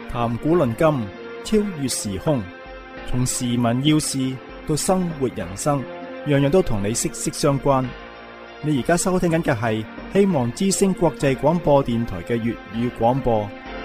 談古論今，超越時空，從時聞要事到生活人生，樣樣都同你息息相關。你而家收聽緊嘅係希望之聲國際廣播電台嘅粵語廣播。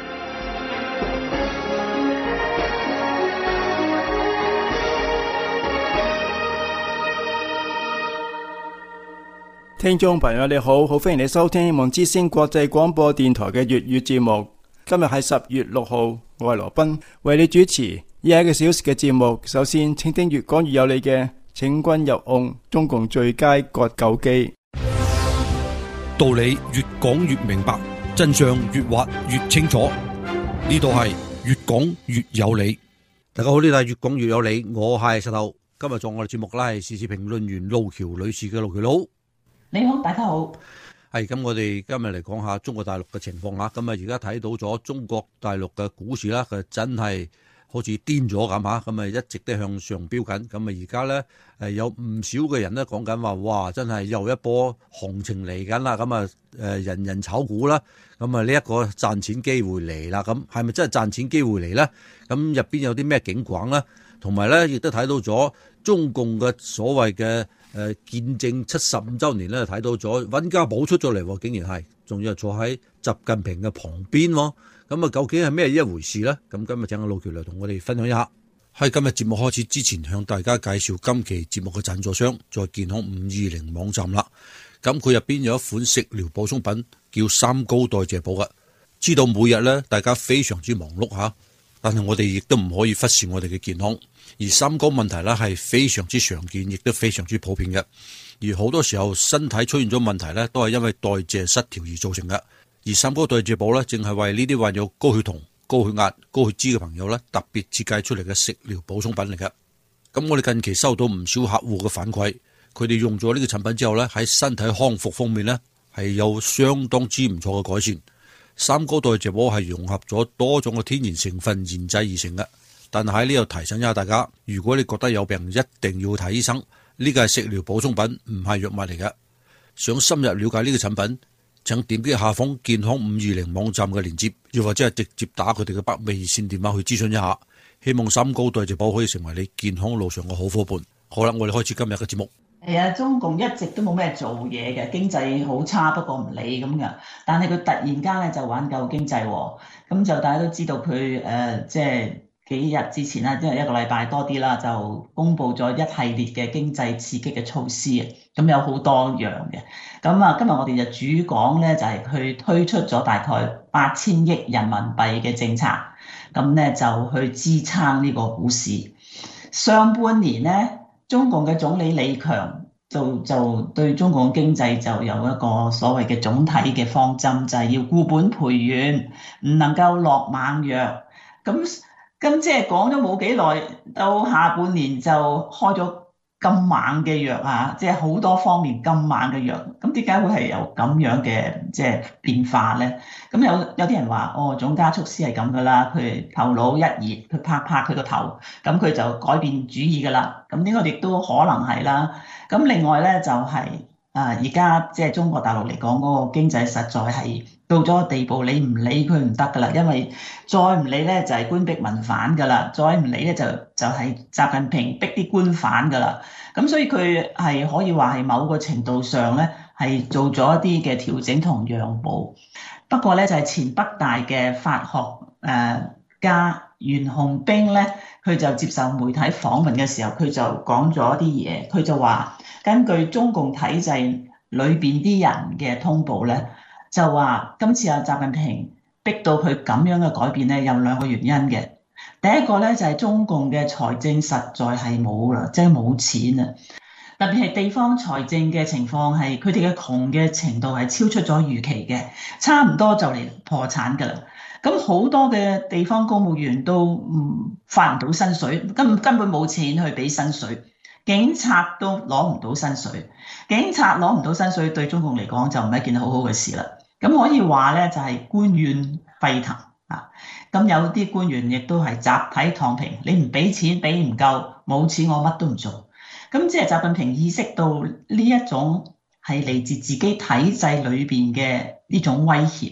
聽眾朋友你好，好歡迎你收聽希望之聲國際廣播電台嘅粵語節目。今日係10月6號，我係羅賓，為你主持以下1個小時嘅節目。首先，請聽越講越有理嘅請君入瓮，中共最佳割韭機。 道理越講越明白，真相越挖越清楚。呢度係越講越有理。大家好，呢度係越講越有理，我係石頭。今日做我哋節目啦，係時事評論員路橋女士嘅路橋佬。 你好，大家好。 係咁，我哋今日嚟講下中國大陸嘅情況吓。咁啊，而家睇到咗中國大陸嘅股市啦，佢真係好似癲咗咁吓。咁啊，一直都向上飆緊。咁啊，而家咧有唔少嘅人咧講緊話，哇，真係又一波行情嚟緊啦。咁啊，人人炒股啦。咁啊，呢一個賺錢機會嚟啦。咁係咪真係賺錢機會嚟咧？咁入邊有啲咩景況咧？同埋咧，亦都睇到咗中共嘅所謂嘅見證75週年咧，睇到咗溫家寶出咗嚟，竟然係仲要坐喺習近平嘅旁邊喎。咁啊，究竟係咩一回事咧？咁今日請阿路橋嚟同我哋分享一下。喺今日節目開始之前，向大家介紹今期節目嘅贊助商，在健康520網站啦。咁佢入邊有一款食療補充品叫三高代謝補嘅。知道每日咧大家非常之忙碌吓，但係我哋亦都唔可以忽視我哋嘅健康。而三高問題咧係非常之常見，亦都非常之普遍嘅。而好多時候身體出現咗問題咧，都係因為代謝失調而造成嘅。而三高代謝補咧，正係為呢啲患有高血酮、高血壓、高血脂嘅朋友咧，特別設計出嚟嘅食療補充品嚟嘅。咁我哋近期收到唔少客戶嘅反饋，佢哋用咗呢個產品之後咧，喺身體康復方面咧係有相當之唔錯嘅改善。三高代謝補係融合咗多種嘅天然成分研製而成嘅。但係喺呢度提醒一下大家，如果你覺得有病，一定要睇醫生。呢個係食療補充品，唔係藥物嚟嘅。想深入了解呢個產品，請點擊下方健康520網站嘅鏈接，又或者係直接打佢哋嘅北美熱線電話去諮詢一下。希望三高代謝補可以成為你健康路上嘅好夥伴。好啦，我哋開始今日嘅節目。 係啊，中共一直都冇咩做嘢嘅，經濟好差，不過唔理咁嘅。但係佢突然間咧就挽救經濟喎，咁就大家都知道佢即係幾日之前啦，即係1個禮拜多啲啦，就公布咗一系列嘅經濟刺激嘅措施啊。咁有好多樣嘅。咁啊，今日我哋就主講咧，就係佢推出咗大概8000億人民幣嘅政策，咁咧就去支撐呢個股市。上半年咧，中共嘅總理李強就對中共經濟就有一個所謂嘅總體嘅方針，就係要固本培元，唔能夠落猛藥。咁即係講咗冇幾耐，到下半年就開咗咁猛嘅藥啊！即係好多方面咁猛嘅藥。咁點解會係有咁樣嘅即係變化咧？咁有啲人話總加速師係咁噶啦，佢頭腦一熱，佢拍佢個頭，咁佢就改變主意噶啦。咁呢個亦都可能係啦。咁另外咧就係而家即係中國大陸嚟講嗰個經濟實在係到咗個地步，你唔理佢唔得噶啦，因為再唔理咧就係官逼民反噶啦，再唔理咧就係習近平逼啲官反噶啦。咁所以佢係可以話係某個程度上咧係做咗一啲嘅調整同讓步。不過咧就係前北大嘅法學家袁洪兵咧，佢就接受媒體訪問嘅時候，佢就講咗一啲嘢，佢就話根據中共體制裏邊啲人嘅通報咧，就話今次習近平逼到佢咁樣嘅改變咧，有2個原因嘅。第一個咧就係中共嘅財政實在係冇啦，即係冇錢啊！特別係地方財政嘅情況係佢哋嘅窮嘅程度係超出咗預期嘅，差唔多就嚟破產㗎啦。咁好多嘅地方公務員都發唔到薪水，根本冇錢去俾薪水。警察都攞唔到薪水，警察攞唔到薪水對中共嚟講就唔係一件好好嘅事啦。咁可以話咧就係官怨沸騰啊！咁有啲官員亦都係集體躺平，你唔俾錢俾唔夠，冇錢我乜都唔做。咁即係習近平意識到呢一種係嚟自自己體制裏邊嘅呢種威脅，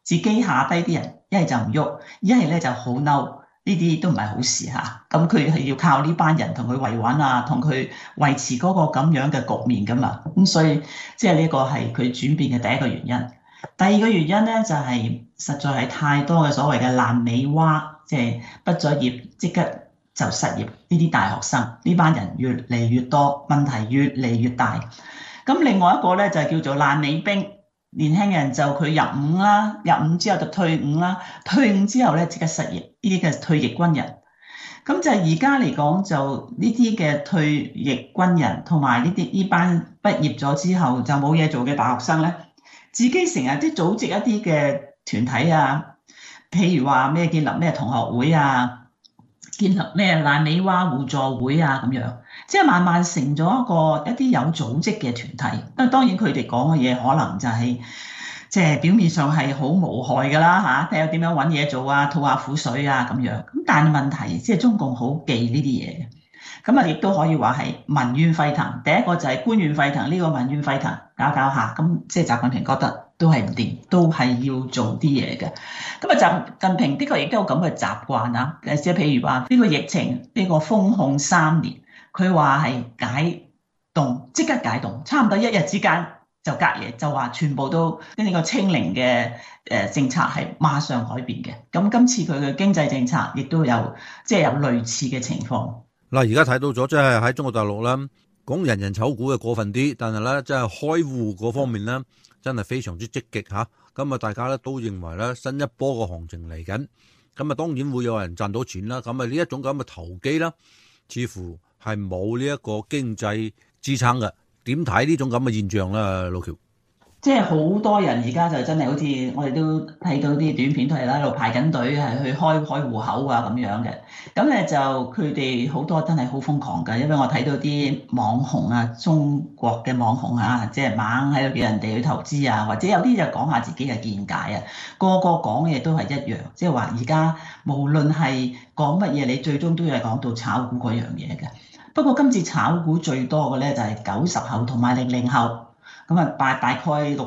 自己下低啲人一係就唔喐，一係咧就好嬲，呢啲都唔係好事嚇。咁佢係要靠呢班人同佢維穩啊，同佢維持嗰個咁樣嘅局面噶嘛。咁所以即係呢個係佢轉變嘅第一個原因。第二個原因咧就係實在係太多嘅所謂嘅爛尾蛙，即係畢咗業即刻就失業呢啲大學生，呢班人越嚟越多，問題越嚟越大。咁另外一個咧就係叫做爛尾兵，年輕人就佢入伍啦，入伍之後就退伍啦，退伍之後咧即刻失業，呢啲嘅退役軍人。咁就而家嚟講，就呢啲嘅退役軍人同埋呢班畢業咗之後就冇嘢做嘅大學生咧，自己成日都組織一啲嘅團體啊，譬如話咩建立咩同學會啊，建立咩爛尾蛙互助會啊咁樣，即係慢慢成咗一啲有組織嘅團體。當然佢哋講嘅嘢可能就係即係表面上係好無害㗎啦嚇，睇下點樣揾嘢做啊，吐下苦水啊咁樣。咁但係問題即係中共好忌呢啲嘢嘅。咁啊，亦都可以話係民怨沸騰。第一個就係官怨沸騰，呢個民怨沸騰搞搞下，咁即係習近平覺得都係唔掂，都係要做啲嘢嘅。咁啊，習近平的確亦都有咁嘅習慣啊。即係譬如話呢個疫情呢個封控3年，佢話係解凍，即刻解凍，差唔多一日之間就隔夜就話全部都呢個清零嘅政策係馬上改變嘅。咁今次佢嘅經濟政策亦都有即係有類似嘅情況。 嗱，而家睇到咗，即係喺中國大陸啦，講人人炒股嘅過分啲，但係咧，即係開戶嗰方面咧，真係非常之積極嚇。咁啊，大家咧都認為咧，新一波嘅行情嚟緊。咁啊，當然會有人賺到錢啦。咁啊，呢一種咁嘅投機啦，似乎係冇呢一個經濟支撐嘅。點睇呢種咁嘅現象咧，老喬？ 即係好多人而家就真係好似我哋都睇到啲短片，都係喺度排緊隊係去開戶口啊咁樣嘅。咁咧就佢哋好多真係好瘋狂㗎，因為我睇到啲網紅啊，中國嘅網紅啊，即係猛喺度叫人哋去投資啊，或者有啲就講下自己嘅見解啊。個個講嘅嘢都係一樣，即係話而家無論係講乜嘢，你最終都係講到炒股嗰樣嘢嘅。不過今次炒股最多嘅咧就係90後同埋00後。咁啊，大概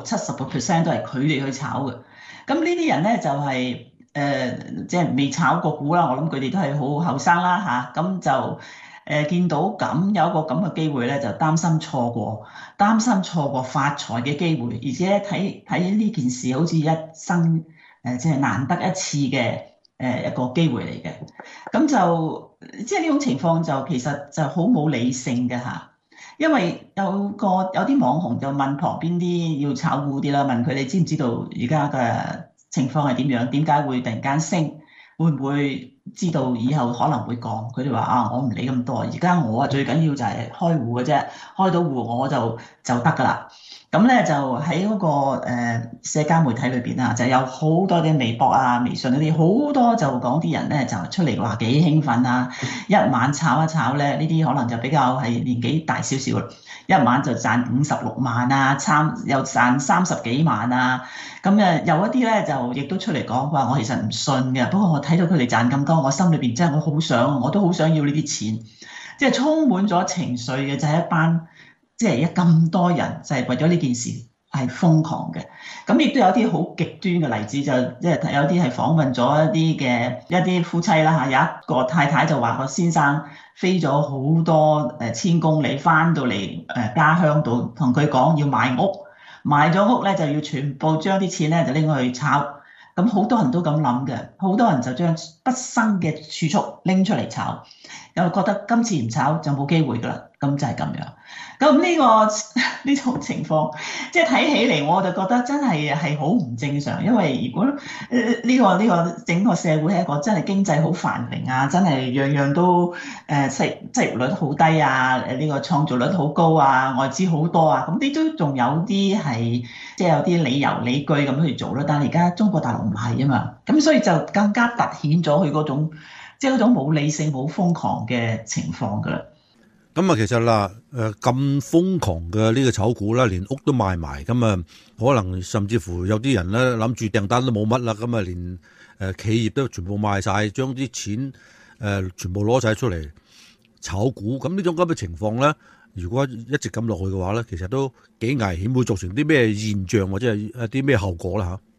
60-70% 都係佢哋去炒嘅。咁呢啲人咧就係即係未炒過股啦。我諗佢哋都係好後生啦嚇。咁就見到咁有一個咁嘅機會咧，就擔心錯過發財嘅機會，而且睇呢件事好似一生即係難得一次嘅一個機會嚟嘅。咁就即係呢種情況就其實就好冇理性嘅嚇。因為有啲網紅就問旁邊啲要炒股啲啦，問佢哋知唔知道而家嘅情況係點樣？點解會突然間升？會唔會知道以後可能會降？佢哋話啊，我唔理咁多，而家我最緊要就係開戶嘅啫，開到戶我就得㗎啦。咁咧就喺嗰個社交媒體裏邊啊，就有好多啲微博啊、微信嗰啲，好多就講啲人咧就出嚟話幾興奮啊！一晚炒一炒咧，呢啲可能就比較係年紀大少少啦，一晚就賺56萬啊，又賺30幾萬啊！咁有一啲咧就亦都出嚟講話，我其實唔信嘅，不過我睇到佢哋賺咁多，我心裏邊真係我都好想要呢啲錢，即係充滿咗情緒嘅就係一班。即係而家咁多人就係為咗呢件事係瘋狂嘅，咁亦都有啲好極端嘅例子，就即係有啲係訪問咗一啲夫妻啦嚇，有一個太太就話個先生飛咗好多1000公里翻到嚟家鄉度，同佢講要買屋，買咗屋咧就要全部將啲錢咧就拎去炒，咁好多人都咁諗嘅，好多人就將畢生嘅儲蓄拎出嚟炒，又覺得今次唔炒就冇機會㗎啦，咁就係咁樣。咁呢種情況，即係睇起嚟我就覺得真係好唔正常，因為如果呢個整個社會係一個真係經濟好繁榮啊，真係樣樣都失業率好低啊，呢個創造率好高啊，外資好多啊，咁呢都仲有啲係即係有啲理由理據咁去做啦。但係而家中國大陸唔係啊嘛，咁所以就更加凸顯咗佢嗰種即係嗰種冇理性、冇瘋狂嘅情況㗎啦。 咁啊，其實啦，咁瘋狂嘅呢個炒股啦，連屋都賣埋，咁啊，可能甚至乎有啲人咧諗住訂單都冇乜啦，咁啊，連企業都全部賣晒，將啲錢全部攞晒出嚟炒股，咁呢種咁嘅情況咧，如果一直咁落去嘅話咧，其實都幾危險，會造成啲咩現象或者係一啲咩後果啦嚇？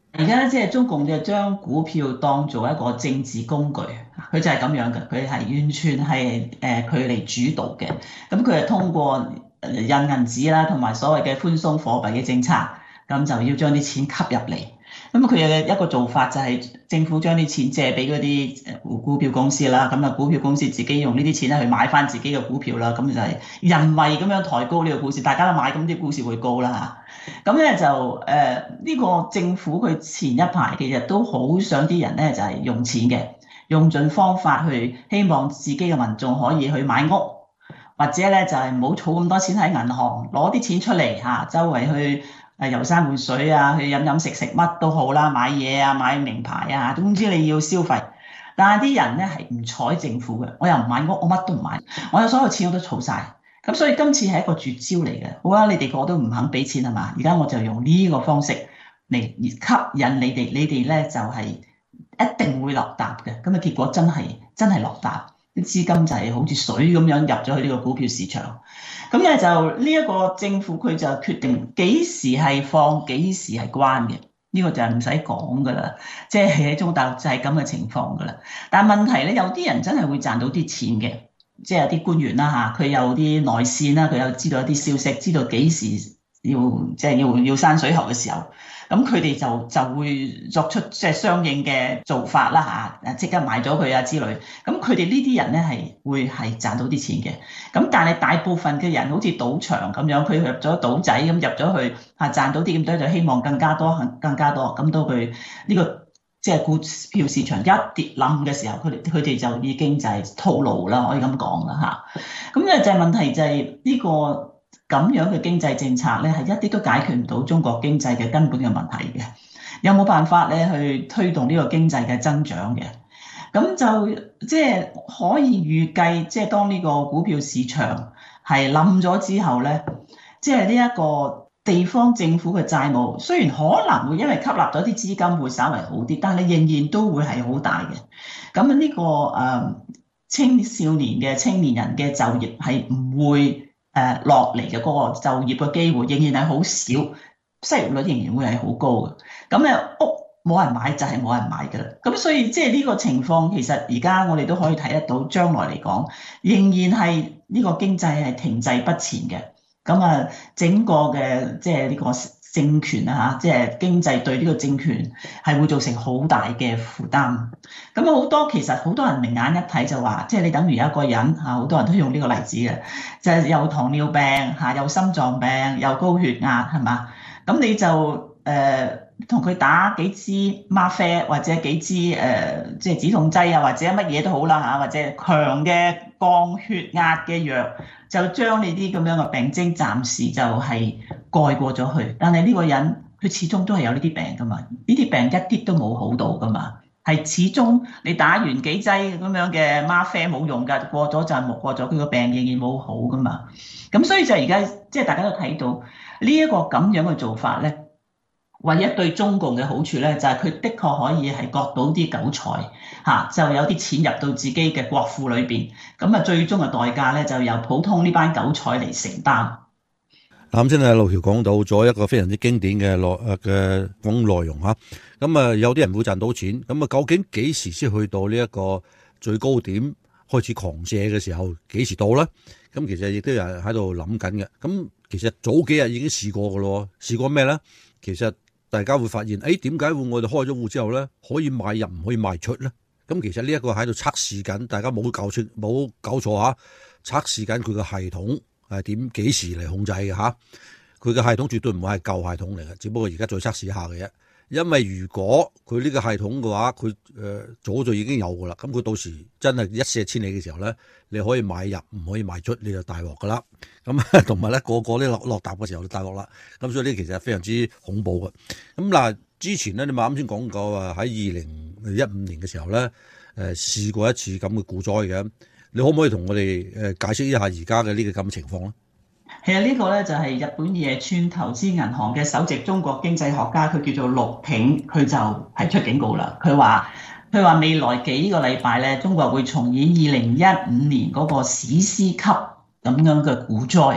而家咧，即係中共就將股票當做一個政治工具，佢就係咁樣嘅，佢係完全係佢嚟主導嘅。咁佢係通過印銀紙啦，同埋所謂嘅寬鬆貨幣嘅政策，咁就要將啲錢吸入嚟。咁佢嘅一個做法就係政府將啲錢借俾嗰啲股票公司啦，咁啊股票公司自己用呢啲錢咧去買翻自己嘅股票啦，咁就係人為咁樣抬高呢個股市，大家都買，咁啲股市會高啦嚇。咁咧就呢個政府佢前一排其實都好想啲人咧就係用錢嘅，用盡方法去希望自己嘅民眾可以去買屋，或者咧就係唔好儲咁多錢喺銀行，攞啲錢出嚟嚇，周圍去遊山玩水啊，去飲飲食食乜都好啦，買嘢啊，買名牌啊，總之你要消費。但係啲人咧係唔睬政府嘅，我又唔買屋，我乜都唔買，我有所有錢我都儲晒。咁所以今次係一個絕招嚟嘅。好啊，你哋個個都唔肯俾錢係嘛？而家我就用呢個方式嚟吸引你哋，你哋咧就係一定會落搭嘅。咁啊結果真係落搭，啲資金就係好似水咁樣入咗去呢個股票市場。咁咧就呢一個政府佢就決定幾時係放，幾時係關嘅。呢個就係唔使講噶啦，即係喺中國大陸就係咁嘅情況噶啦。但係問題咧，有啲人真係會賺到啲錢嘅，即係有啲官員啦嚇，佢有啲內線啦，佢有知道一啲消息，知道幾時要山水喉嘅時候，咁佢哋就會作出即係相應嘅做法啦嚇，即刻賣咗佢啊之類。咁佢哋呢啲人咧會賺到啲錢嘅。咁但係大部分嘅人好似賭場咁樣，佢入咗賭仔咁入咗去賺到啲咁多，就希望更加多，咁到佢呢個即係股票市場一跌冧嘅時候，佢哋就已經就係套路啦，可以咁講啦嚇。咁咧就係問題就係呢個咁樣嘅經濟政策咧，係一啲都解決唔到中國經濟嘅根本嘅問題嘅。有冇辦法咧去推動呢個經濟嘅增長嘅？咁就即係可以預計，即係當呢個股票市場係冧咗之後咧，即係呢一個地方政府嘅債務，雖然可能會因為吸納咗啲資金會稍為好啲，但係仍然都會係好大嘅。咁呢個青少年嘅青年人嘅就業係唔會落嚟嘅，嗰個就業嘅機會仍然係好少，失業率仍然會係好高嘅。咁咧屋冇人買就係冇人買㗎啦。咁所以即係呢個情況，其實而家我哋都可以睇得到，將來嚟講仍然係呢個經濟係停滯不前嘅。咁啊，整個嘅即係呢個政權啊嚇，即係經濟對呢個政權係會造成好大嘅負擔。咁其實好多人明眼一睇就話，即係你等於有一個人嚇，好多人都用呢個例子嘅，就係有糖尿病嚇，有心臟病，有高血壓係嘛？咁你就同佢打幾支嗎啡或者幾支即係止痛劑啊，或者乜嘢都好啦嚇，或者強嘅降血壓嘅藥，就將你啲咁樣嘅病徵暫時就係蓋過咗去。但係呢個人佢始終都係有呢啲病噶嘛，呢啲病一啲都冇好到噶嘛，係始終你打完幾劑咁樣嘅嗎啡冇用㗎，過咗就冇過咗，佢個病仍然冇好噶嘛。咁所以就而家即係大家都睇到呢一個咁樣嘅做法咧。唯一對中共嘅好處咧，就係佢的確可以係割到啲韭菜嚇，就有啲錢入到自己嘅國庫裏邊。咁啊，最終嘅代價咧，就由普通呢班韭菜嚟承擔。 啱先啊，路橋講到咗一個非常之經典嘅講內容嚇。咁啊，有啲人會賺到錢，咁啊，究竟幾時先去到呢一個最高點開始狂瀉嘅時候？幾時到咧？咁其實亦都有人喺度諗緊嘅。咁其實早幾日已經試過㗎咯，試過咩咧？其實大家會發現，點解我哋開咗戶之後咧，可以買入唔可以賣出咧？咁其實呢一個喺度測試緊，大家冇搞錯嚇，測試緊佢嘅系統係幾時嚟控制嘅嚇。佢嘅系統絕對唔會係舊系統嚟嘅，只不過而家再測試下嘅啫。因為如果佢呢個系統嘅話，佢早就已經有噶啦。咁佢到時真係一瀉千里嘅時候咧，你可以買入唔可以賣出，你就大鑊噶啦。咁同埋咧，個啲落搭嘅時候就大鑊啦。咁所以呢，其實係非常之恐怖嘅。咁嗱，之前咧你咪啱先講過喺2015年嘅時候咧，試過一次咁嘅股災嘅。你可唔可以同我哋解釋一下而家嘅呢個咁嘅情況咧？ 其實呢個咧就係日本野村投資銀行嘅首席中國經濟學家，佢叫做陸挺，佢就提出警告啦。佢話未來幾個禮拜咧，中國會重演2015年嗰個史詩級咁樣嘅股災嚇。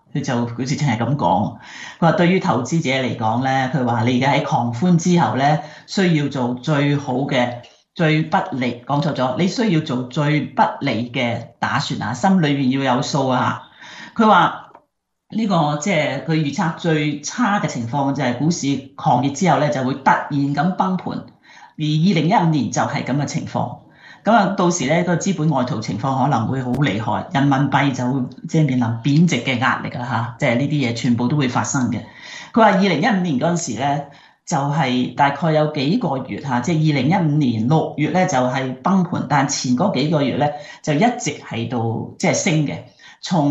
佢直情係咁講。佢話對於投資者嚟講咧，佢話你而家喺狂歡之後咧，需要做最好嘅、最不利，講錯咗，你需要做最不利嘅打算啊，心裏邊要有數啊。佢話呢個即係佢預測最差嘅情況就係股市狂熱之後咧就會突然咁崩盤，而2015年就係咁嘅情況。咁啊，到時咧個資本外逃情況可能會好厲害，人民幣就會即係面臨貶值嘅壓力啦嚇，即係呢啲嘢全部都會發生嘅。佢話2015年嗰陣時咧，就係大概有幾個月嚇，即係2015年6月咧就係崩盤，但前嗰幾個月咧就一直喺度即係升嘅。從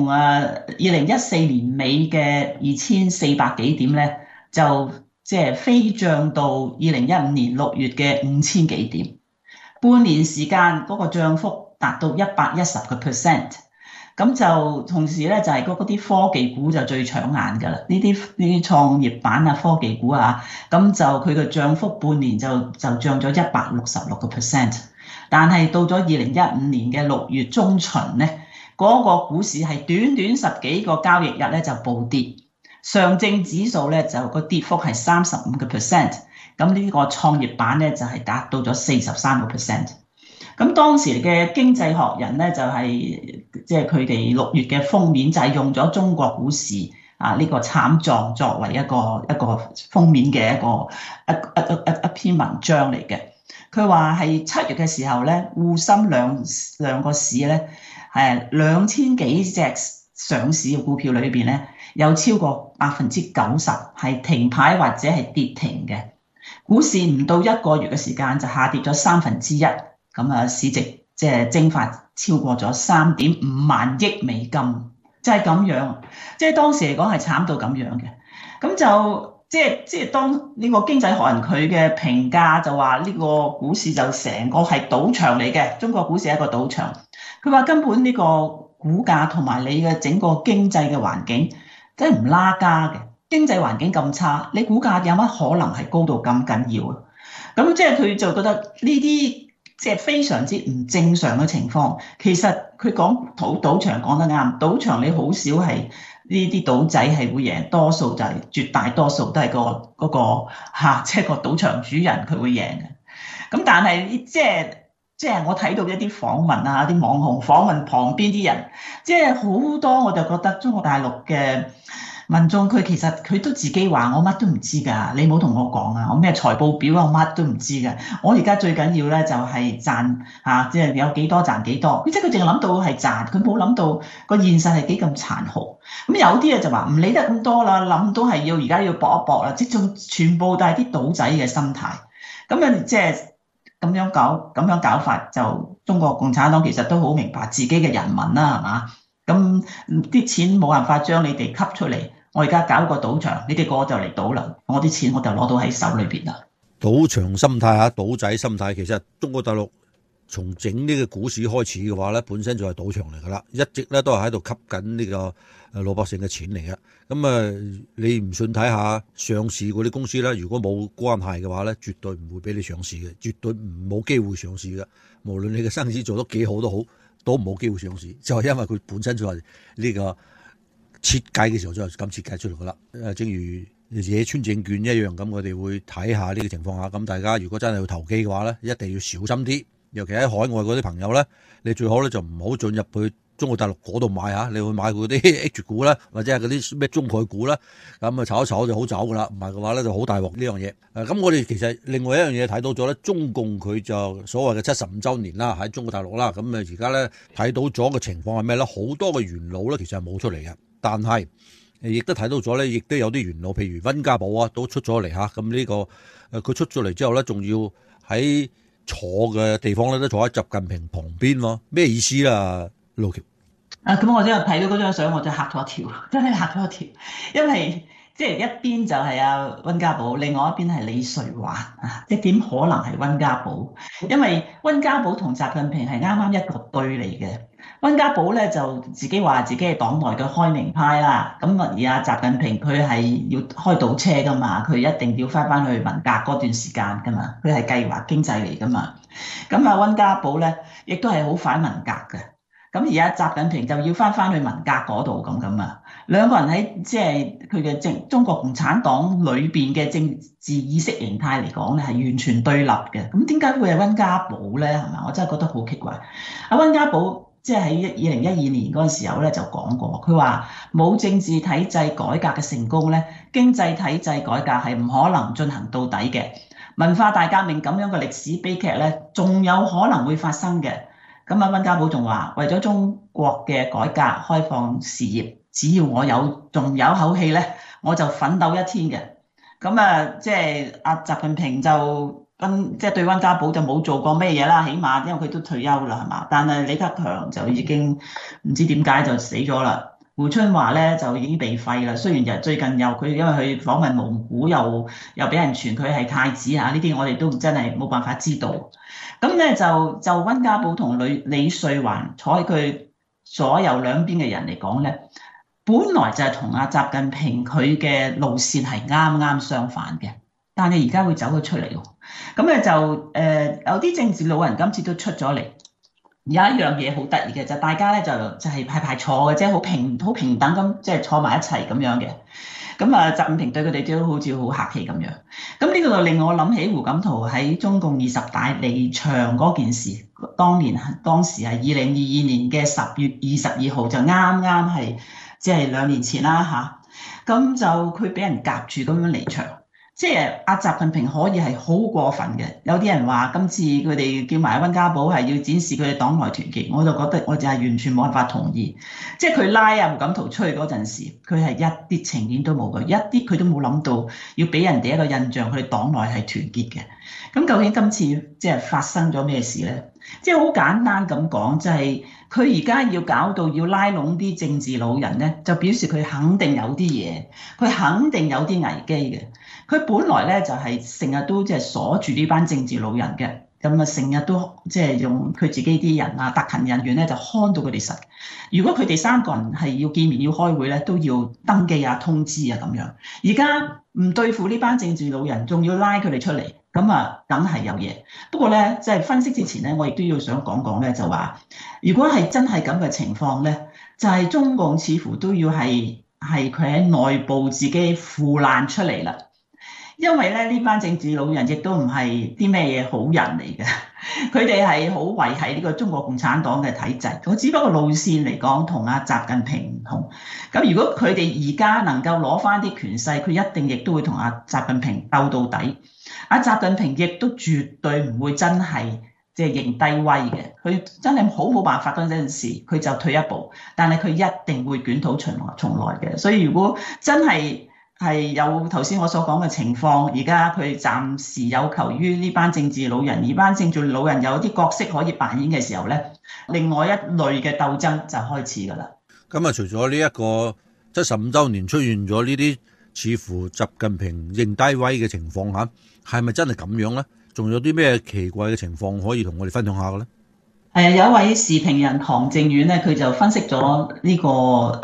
2014年尾嘅2400幾點咧，就即係飛漲到2015年6月嘅5000幾點。半年時間嗰個漲幅達到110%，咁就同時咧就係嗰啲科技股就最搶眼㗎啦。呢啲創業板啊、科技股啊，咁就佢嘅漲幅半年就漲咗166%。但係到咗2015年嘅6月中旬咧，嗰個股市係短短10幾個交易日咧就暴跌，上證指數咧就個跌幅係35%。咁呢個創業板咧就係達到咗43%。咁當時嘅經濟學人咧就係即係佢哋6月嘅封面就係用咗中國股市呢個慘狀作為一個封面嘅一篇文章嚟嘅。佢話係7月嘅時候咧，滬深兩個市咧係2000幾隻上市嘅股票裏邊咧，有超過90%係停牌或者係跌停嘅。股市唔到1個月嘅時間就下跌咗1/3，咁市值即係蒸發超過咗3.5萬億美金，就係咁樣，即係當時嚟講係慘到咁樣嘅。咁就即係當呢個經濟學人佢嘅評價就話呢個股市就成個係賭場嚟嘅，中國股市係一個賭場。佢話根本呢個股價同埋你嘅整個經濟嘅環境真係唔拉家嘅。經濟環境咁差，你股價有乜可能係高到咁緊要啊？咁即係佢就覺得呢啲即係非常之唔正常嘅情況。其實佢講賭場講得啱，賭場你好少係呢啲賭仔係會贏，多數就係絕大多數都係即係個賭場主人佢會贏嘅。咁但係即係我睇到一啲訪問啊，啲網紅訪問旁邊啲人，即係好多我就覺得中國大陸嘅民眾佢其實佢都自己話我乜都唔知㗎，你冇同我講啊，我咩財報表啊，我乜都唔知㗎。我而家最緊要咧就係賺即係有幾多賺幾多。即係佢淨係諗到係賺，佢冇諗到個現實係幾咁殘酷。咁有啲嘢就話唔理得咁多啦，諗到係而家要搏一搏啦，即係仲全部都係啲賭仔嘅心態。咁即係咁樣搞法，就中國共產黨其實都好明白自己嘅人民啦，係嘛？咁啲錢冇辦法將你哋吸出嚟。我而家搞個賭場，你哋個就嚟賭啦，我啲錢我就攞到喺手裏邊啦。 賭場心態嚇，賭仔心態，其實中國大陸從整呢個股市開始嘅話咧，本身就係賭場嚟㗎啦，一直咧都係喺度吸緊呢個老百姓嘅錢嚟嘅。咁你唔信睇下上市嗰啲公司咧，如果冇關係嘅話咧，絕對唔會俾你上市嘅，絕對冇機會上市嘅。無論你嘅生意做得幾好都好，都冇機會上市，就係因為佢本身就係呢個設計嘅時候就係咁設計出嚟噶啦。正如野村證券一樣，咁我哋會睇下呢個情況下。咁大家如果真係要投機嘅話咧，一定要小心啲。尤其喺海外嗰啲朋友咧，你最好咧就唔好進入去中國大陸嗰度買嚇。你會買嗰啲 H 股啦，或者係嗰啲咩中概股啦，咁炒一炒就好走噶啦。唔係嘅話咧，就好大鑊呢樣嘢。咁我哋其實另外一樣嘢睇到咗咧，中共佢就所謂嘅75週年啦，喺中國大陸啦。咁而家咧睇到咗嘅情況係咩咧？好多嘅元老咧其實係冇出嚟嘅。但係亦都睇到咗咧，亦都有啲元老，譬如溫家寶啊，都出咗嚟嚇。咁呢個佢出咗嚟之後咧，仲要喺坐嘅地方咧，都坐喺習近平旁邊喎。咩意思啊，路橋？ 咁我真係睇到嗰張相，我就嚇咗一跳，真係嚇咗一跳，因為即係一邊就係溫家寶，另外一邊係李瑞環啊！即係點可能係溫家寶？因為溫家寶同習近平係啱啱一個隊嚟嘅。溫家寶咧就自己話自己係黨內嘅開明派啦，咁而習近平佢係要開倒車噶嘛，佢一定要翻去文革嗰段時間噶嘛，佢係計劃經濟嚟噶嘛。咁溫家寶咧亦都係好反文革嘅。 咁而家習近平就要翻去文革嗰度咁啊，兩個人喺即係佢嘅中國共產黨裏邊嘅政治意識形態嚟講咧，係完全對立嘅。咁點解會係溫家寶咧？係嘛？我真係覺得好奇怪。阿溫家寶即係喺2012年嗰陣時候咧就講過，佢話冇政治體制改革嘅成功咧，經濟體制改革係唔可能進行到底嘅。文化大革命咁樣嘅歷史悲劇咧，仲有可能會發生嘅。咁啊，溫家寶仲話，為咗中國嘅改革開放事業，只要我仲有口氣咧，我就奮鬥一天嘅。咁啊，即係阿習近平就即係對溫家寶就冇做過咩嘢啦，起碼因為佢都退休啦，係嘛？但係李克強就已經唔知點解就死咗啦。胡春華咧就已經被廢啦。雖然就最近因為佢訪問蒙古又俾人傳佢係太子嚇，呢啲我哋都真係冇辦法知道。咁咧就溫家寶同李瑞環坐喺佢左右兩邊嘅人嚟講咧，本來就係同阿習近平佢嘅路線係啱啱相反嘅，但係而家會走咗出嚟喎。咁咧就有啲政治老人今次都出咗嚟。有一樣嘢好得意嘅就大家咧就係排坐嘅啫，好平等咁即係坐埋一齊咁樣嘅。咁啊，習近平對佢哋都好似好客氣咁樣。咁呢個就令我諗起胡錦濤喺中共20大離場嗰件事。當時係2022年嘅10月22號，就啱係即係2年前啦嚇。咁就佢俾人夾住咁樣離場。即係阿習近平可以係好過分嘅，有啲人話今次佢哋叫埋溫家寶係要展示佢哋黨內團結，我就覺得我就係完全冇辦法同意。即係佢拉阿胡錦濤出去嗰陣時，佢係一啲情面都冇嘅，一啲佢都冇諗到要俾人哋一個印象，佢哋黨內係團結嘅。咁究竟今次即係發生咗咩事咧？即係好簡單咁講，就係佢而家要搞到要拉攏啲政治老人咧，就表示佢肯定有啲嘢，佢肯定有啲危機嘅。佢本來咧就係成日都即係鎖住呢班政治老人嘅，咁啊成日都即係用佢自己啲人啊特勤人員咧就看到佢哋實。如果佢哋3個人係要見面要開會咧，都要登記啊通知啊咁樣。而家唔對付呢班政治老人，仲要拉佢哋出嚟，咁啊梗係有嘢。不過咧，即係分析之前咧，我亦都要想講咧，就話如果係真係咁嘅情況咧，就係中共似乎都要係佢喺內部自己腐爛出嚟啦。因為咧呢班政治老人亦都唔係啲咩嘢好人嚟嘅，佢哋係好維繫呢個中國共產黨嘅體制。我只不過路線嚟講同阿習近平唔同。咁如果佢哋而家能夠攞翻啲權勢，佢一定亦都會同阿習近平鬥到底。阿習近平亦都絕對唔會真係即係認低威嘅。佢真係好冇辦法嗰陣時，佢就退一步，但係佢一定會捲土重來嘅。所以如果真係有頭先我所講嘅情況，而家佢暫時有求於呢班政治老人，而班政治老人有啲角色可以扮演嘅時候咧，另外一類嘅鬥爭就開始㗎啦。 咁啊，除咗呢一個75週年出現咗呢啲似乎習近平認低威嘅情況下，係咪真係咁樣咧？仲有啲咩奇怪嘅情況可以同我哋分享下嘅咧？ 有一位時評人唐正遠咧，佢就分析咗呢個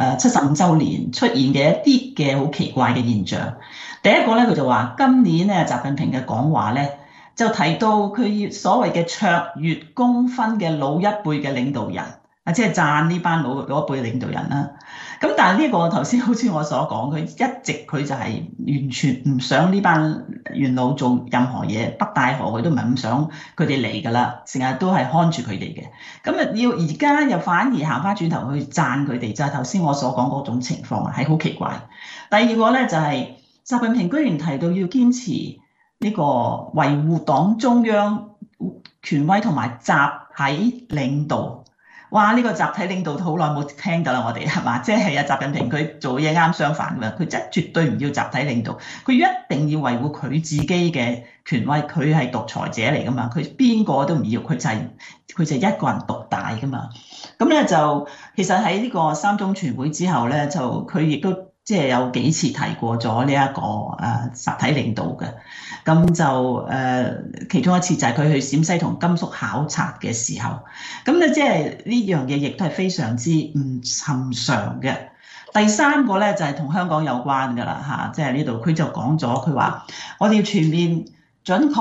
75週年出現嘅一啲嘅好奇怪嘅現象。第一個咧，佢就話今年咧習近平嘅講話咧，就提到佢所謂嘅卓越功勳嘅老一輩嘅領導人，即係讚呢班老一輩領導人啦。咁但係呢個頭先好似我所講，佢一直佢就係完全唔想呢班元老做任何嘢，北戴河佢都唔係咁想佢哋嚟㗎啦，成日都係看住佢哋嘅。咁啊要而家又反而行翻轉頭去讚佢哋，就係頭先我所講嗰種情況係好奇怪。第二個咧就係習近平居然提到要堅持呢個維護黨中央權威同埋集體領導。哇！呢個集體領導好耐冇聽㗎啦，我哋係嘛？即係習近平佢做嘢啱相反㗎，佢真係絕對唔要集體領導，佢一定要維護佢自己嘅權威，佢係獨裁者嚟㗎嘛，佢邊個都唔要，佢就一個人獨大㗎嘛。咁咧就其實喺呢個3中全會之後咧，就佢亦都即係有幾次提過咗呢一個集體領導嘅。咁就其中一次就係佢去陝西同甘肅考察嘅時候，咁咧即係呢樣嘢亦都係非常之唔尋常嘅。第三個咧就係同香港有關㗎啦嚇，即係呢度佢就講咗，佢話我哋要全面準確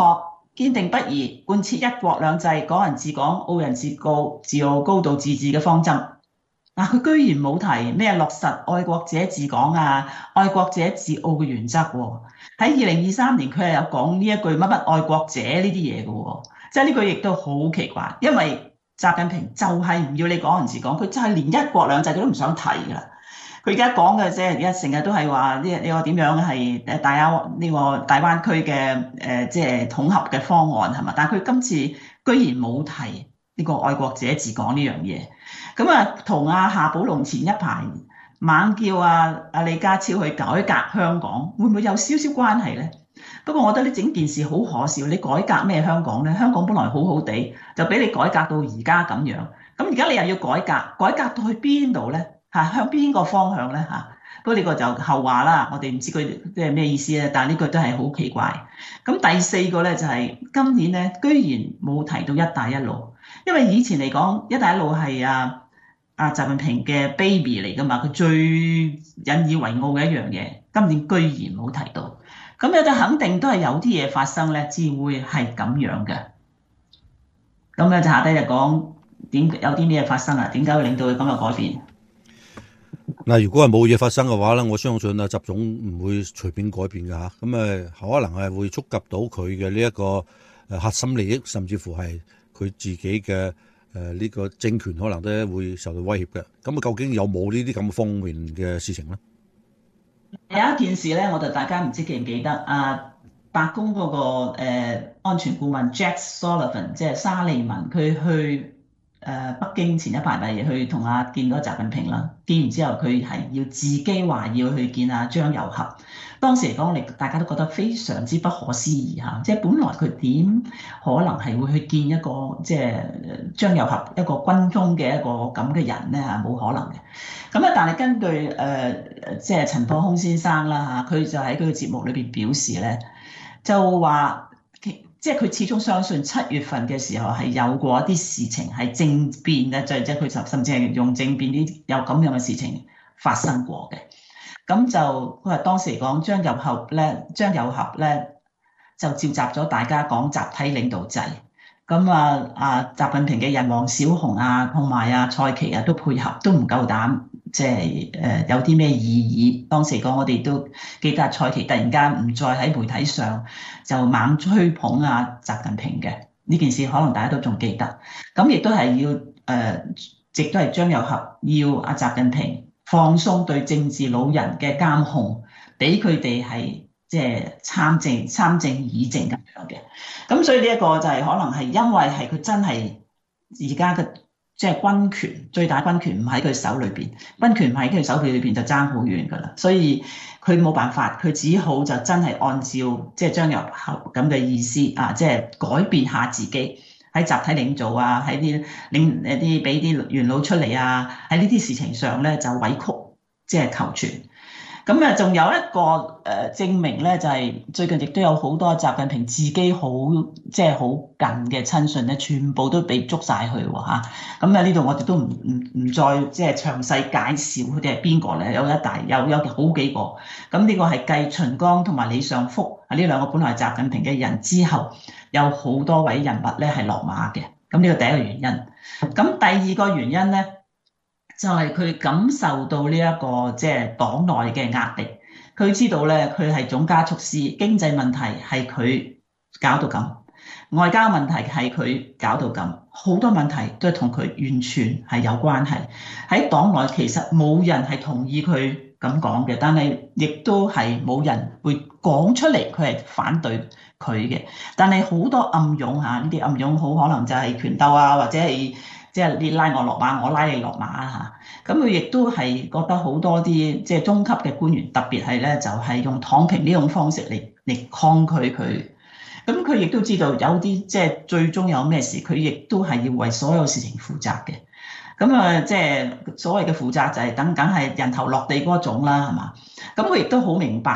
堅定不移貫徹一國兩制、港人治港、澳人治澳、高度自治嘅方針。佢居然冇提咩落實愛國者治港啊、愛國者治澳嘅原則喎。喺2023年，佢係有講呢一句乜乜愛國者呢啲嘢嘅喎，即係呢句亦都好奇怪，因為習近平就係唔要你港人治港，佢就係連一國兩制佢都唔想提㗎啦。佢而家講嘅即係而家成日都係話呢個點樣係呢個大灣區嘅即係統合嘅方案係嘛？但係佢今次居然冇提呢個愛國者治港呢樣嘢。咁同夏寶龍前一排猛叫李家超去改革香港，會唔會有少少關係呢？不過我覺得呢整件事好可笑，你改革咩香港呢？香港本來好好地，就俾你改革到而家咁樣。咁而家你又要改革，改革到去邊度呢？向邊個方向呢？不過呢個就後話啦，我哋唔知佢即係咩意思咧。但係呢個都係好奇怪。咁第四個呢，就係今年呢，居然冇提到一帶一路，因為以前嚟講一帶一路係習近平嘅 baby 嚟㗎嘛，佢最引以為傲嘅一樣嘢，今年居然冇提到。咁有就肯定都係有啲嘢發生咧，至會係咁樣嘅。咁咧就下低就講有啲咩發生啊？點解會令到佢咁嘅改變？ 嗱，如果係冇嘢發生嘅話咧，我相信習總唔會隨便改變㗎嚇。咁可能係會觸及到佢嘅呢一個核心利益，甚至乎係佢自己嘅呢個政權可能都會受到威脅嘅。咁究竟有冇呢啲咁方面嘅事情咧？ 有一件事咧，我就大家唔知記唔記得白宮嗰個安全顧問 Jack Sullivan， 即係沙利文，佢去北京前一排咪去同見到習近平啦。見完之後，佢係要自己話要去見張又俠。當時嚟講，大家都覺得非常之不可思議嚇，即係本來佢點可能係會去見一個即係張又俠一個軍中嘅一個咁嘅人咧嚇，冇可能嘅。咁但係根據即係陳破空先生啦嚇，佢就喺佢嘅節目裏邊表示咧，就話即係佢始終相信7月份嘅時候係有過一啲事情係政變咧，即係佢甚至係用政變啲有咁樣嘅事情發生過嘅。咁就佢話當時嚟講，張又俠咧就召集咗大家講集體領導制。咁習近平嘅人王小洪同埋蔡奇都配合，都唔夠膽，即係有啲咩異議。當時嚟講，我哋都記得蔡奇突然間唔再喺媒體上就猛吹捧習近平嘅呢件事，可能大家都仲記得。咁亦都係要亦都係張又俠要習近平放鬆對政治老人嘅監控，俾佢哋係即係參政議政咁樣嘅。咁所以呢一個就係可能係因為係佢真係而家嘅即係軍權，最大軍權唔喺佢手裏邊，軍權唔喺佢手裏邊就爭好遠㗎啦。所以佢冇辦法，佢只好就真係按照即係張又俠咁嘅意思即係改變下自己。喺集體領導喺啲俾啲元老出嚟喺呢啲事情上咧就委曲，即係求全。咁仲有一個證明咧，就係最近亦都有好多習近平自己好即係好近嘅親信咧，全部都被捉晒去喎嚇。咁呢度我哋都唔再即係詳細介紹佢哋係邊個咧，有好幾個。咁呢個係繼秦剛同埋李尚福呢兩個本來係習近平嘅人之後，有好多位人物咧係落馬嘅。咁呢個第一個原因。咁第二個原因咧，就係佢感受到呢一個即係黨內嘅壓力，佢知道咧佢係總加速師，經濟問題係佢搞到咁，外交問題係佢搞到咁，好多問題都係同佢完全係有關係。喺黨內其實冇人係同意佢咁講嘅，但係亦都係冇人會講出嚟，佢係反對佢嘅。但係好多暗湧呢啲暗湧好可能就係權鬥或者係即係你拉我落馬，我拉你落馬咁佢亦都係覺得好多啲即係中級嘅官員，特別係咧就係用躺平呢種方式嚟抗拒佢。咁佢亦都知道有啲即係最終有咩事，佢亦都係要為所有事情負責嘅。咁即係所謂嘅負責就係梗係人頭落地嗰種啦，係嘛？咁佢亦都好明白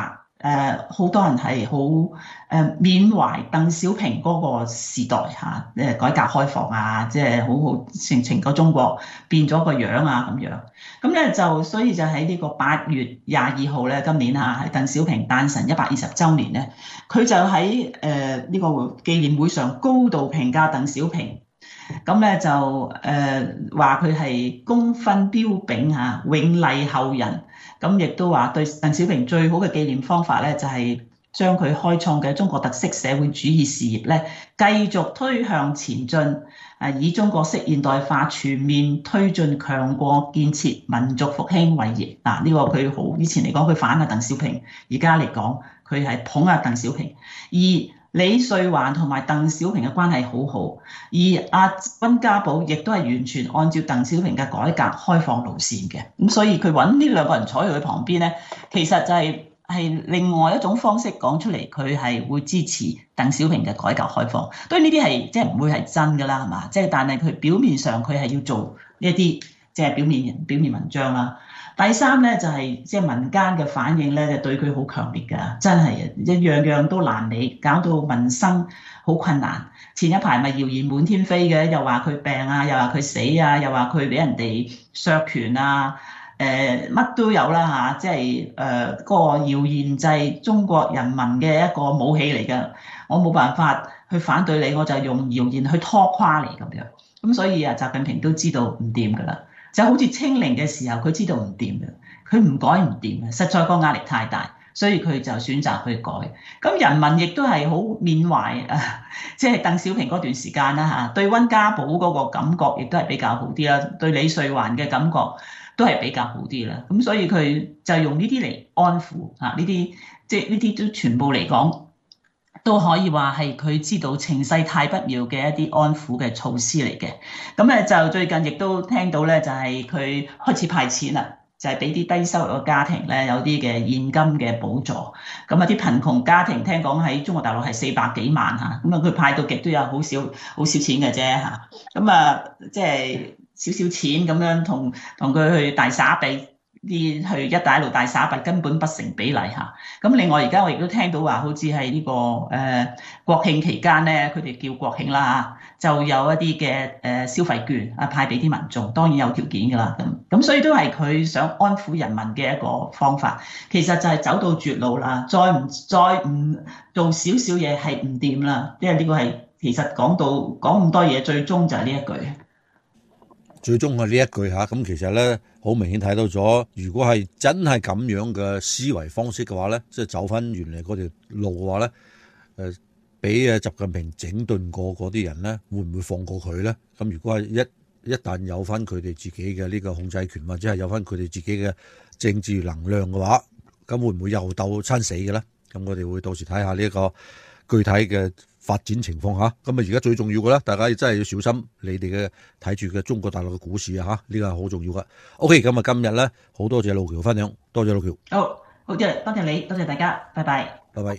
好多人係好緬懷鄧小平嗰個時代嚇，改革開放啊，即係好成個中國變咗個樣啊咁樣。咁咧所以就喺呢個8月22號咧，今年嚇係鄧小平誕辰120週年咧，佢就喺呢個紀念會上高度評價鄧小平。咁咧就話佢係功勳彪炳嚇，永勵後人。咁亦都話對鄧小平最好嘅紀念方法咧，就係將佢開創嘅中國特色社會主義事業咧，繼續推向前進，以中國式現代化全面推進強國建設、民族復興為業。嗱，呢個佢好以前嚟講佢反鄧小平，而家嚟講佢係捧鄧小平。而李瑞環同埋鄧小平嘅關係好好，而溫家寶亦都係完全按照鄧小平嘅改革開放路線嘅，咁所以佢揾呢兩個人坐喺佢旁邊咧，其實就係另外一種方式講出嚟，佢係會支持鄧小平嘅改革開放。當然呢啲係即係唔會係真㗎啦，係嘛？即係但係佢表面上佢係要做呢一啲即係表面文章啦。第三咧就係即係民間嘅反應咧，就對佢好強烈㗎，真係一樣樣都難理，搞到民生好困難。前一排咪謠言滿天飛嘅，又話佢病啊，又話佢死啊，又話佢俾人哋削權啊，乜都有啦嚇，即係嗰個謠言就係中國人民嘅一個武器嚟㗎。我冇辦法去反對你，我就用謠言去拖垮你咁樣。咁所以習近平都知道唔掂㗎啦。就好似清零嘅時候，佢知道唔掂嘅，佢唔改唔掂嘅，實在個壓力太大，所以佢就選擇去改。咁人民亦都係好緬懷即係鄧小平嗰段時間啦嚇，對溫家寶嗰個感覺亦都係比較好啲啦，對李瑞環嘅感覺都係比較好啲啦。咁所以佢就用呢啲嚟安撫嚇，呢啲即係呢啲都全部嚟講，都可以話係佢知道情勢太不妙嘅一啲安撫嘅措施嚟嘅。咁咧就最近亦都聽到咧，就係佢開始派錢啦，就係俾啲低收入嘅家庭咧有啲嘅現金嘅補助。咁啊啲貧窮家庭聽講喺中國大陸係400幾萬嚇，咁啊佢派到極都有好少錢嘅啫嚇。咁啊即係少錢咁樣同佢去大撒幣。啲去一帶一路大撒幣根本不成比例嚇。咁另外而家我亦都聽到話，好似係呢個國慶期間咧，佢哋叫國慶啦嚇，就有一啲嘅消費券派俾啲民眾，當然有條件㗎啦。咁所以都係佢想安撫人民嘅一個方法。其實就係走到絕路啦，再唔做少少嘢係唔掂啦。因為呢個係其實講咁多嘢，最終就係呢一句。 最終係呢一句嚇，咁其實咧好明顯睇到咗，如果係真係咁樣嘅思維方式嘅話咧，即係走翻原嚟嗰條路嘅話咧，俾習近平整頓過嗰啲人咧，會唔會放過佢咧？咁如果係一旦有翻佢哋自己嘅呢個控制權，或者係有翻佢哋自己嘅政治能量嘅話，咁會唔會又鬥餐死嘅咧？咁我哋會到時睇下呢一個具體嘅發展情況嚇，咁啊而家最重要嘅咧，大家真係要小心你哋嘅睇住嘅中國大陸嘅股市啊嚇，呢個係好重要噶。OK，咁啊今日咧好多謝路橋分享，多謝路橋。 好多謝你，多謝大家，拜拜。 拜拜。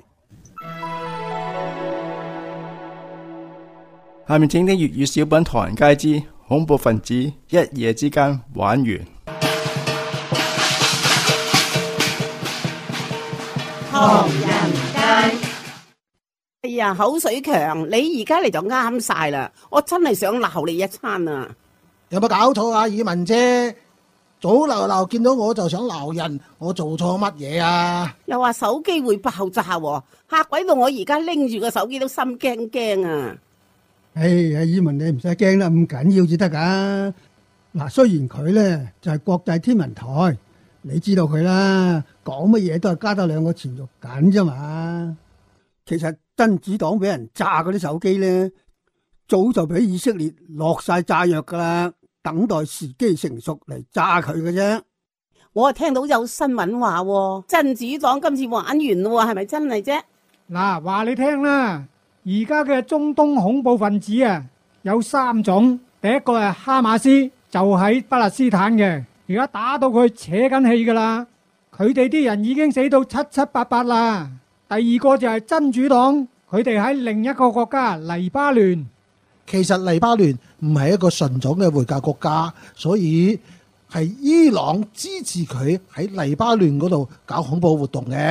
下面請聽粵語小品《唐人街之恐怖分子一夜之間玩完》。 唐人街。哎呀，口水強，你而家嚟就啱晒啦！我真係想鬧你一餐啊！ 有冇搞錯啊，以文姐？早鬧見到我就想鬧人，我做錯乜嘢啊？ 又話手機會爆炸喎，嚇鬼到我而家拎住個手機都心驚驚啊！ 哎呀，以文你唔使驚啦，咁緊要至得噶。嗱，雖然佢呢就係國際天文台，你知道佢啦，講乜嘢都係加多兩個前肉緊啫嘛。其實真子黨俾人炸嗰啲手機呢，早就俾以色列落晒炸藥噶啦，等待時機成熟嚟炸佢嘅啫。 我聽到有新聞話，真子黨今次玩完咯，係咪真係啫？ 嗱，話你聽啦，而家嘅中東恐怖分子啊，有3種。第一個係哈馬斯，就喺巴勒斯坦嘅，而家打到佢扯緊氣噶啦，佢哋啲人已經死到七七八八啦。第二個就係真主黨，佢哋喺另一個國家黎巴嫩。 其實黎巴嫩唔係一個純種嘅回教國家，所以係伊朗支持佢喺黎巴嫩嗰度搞恐怖活動嘅。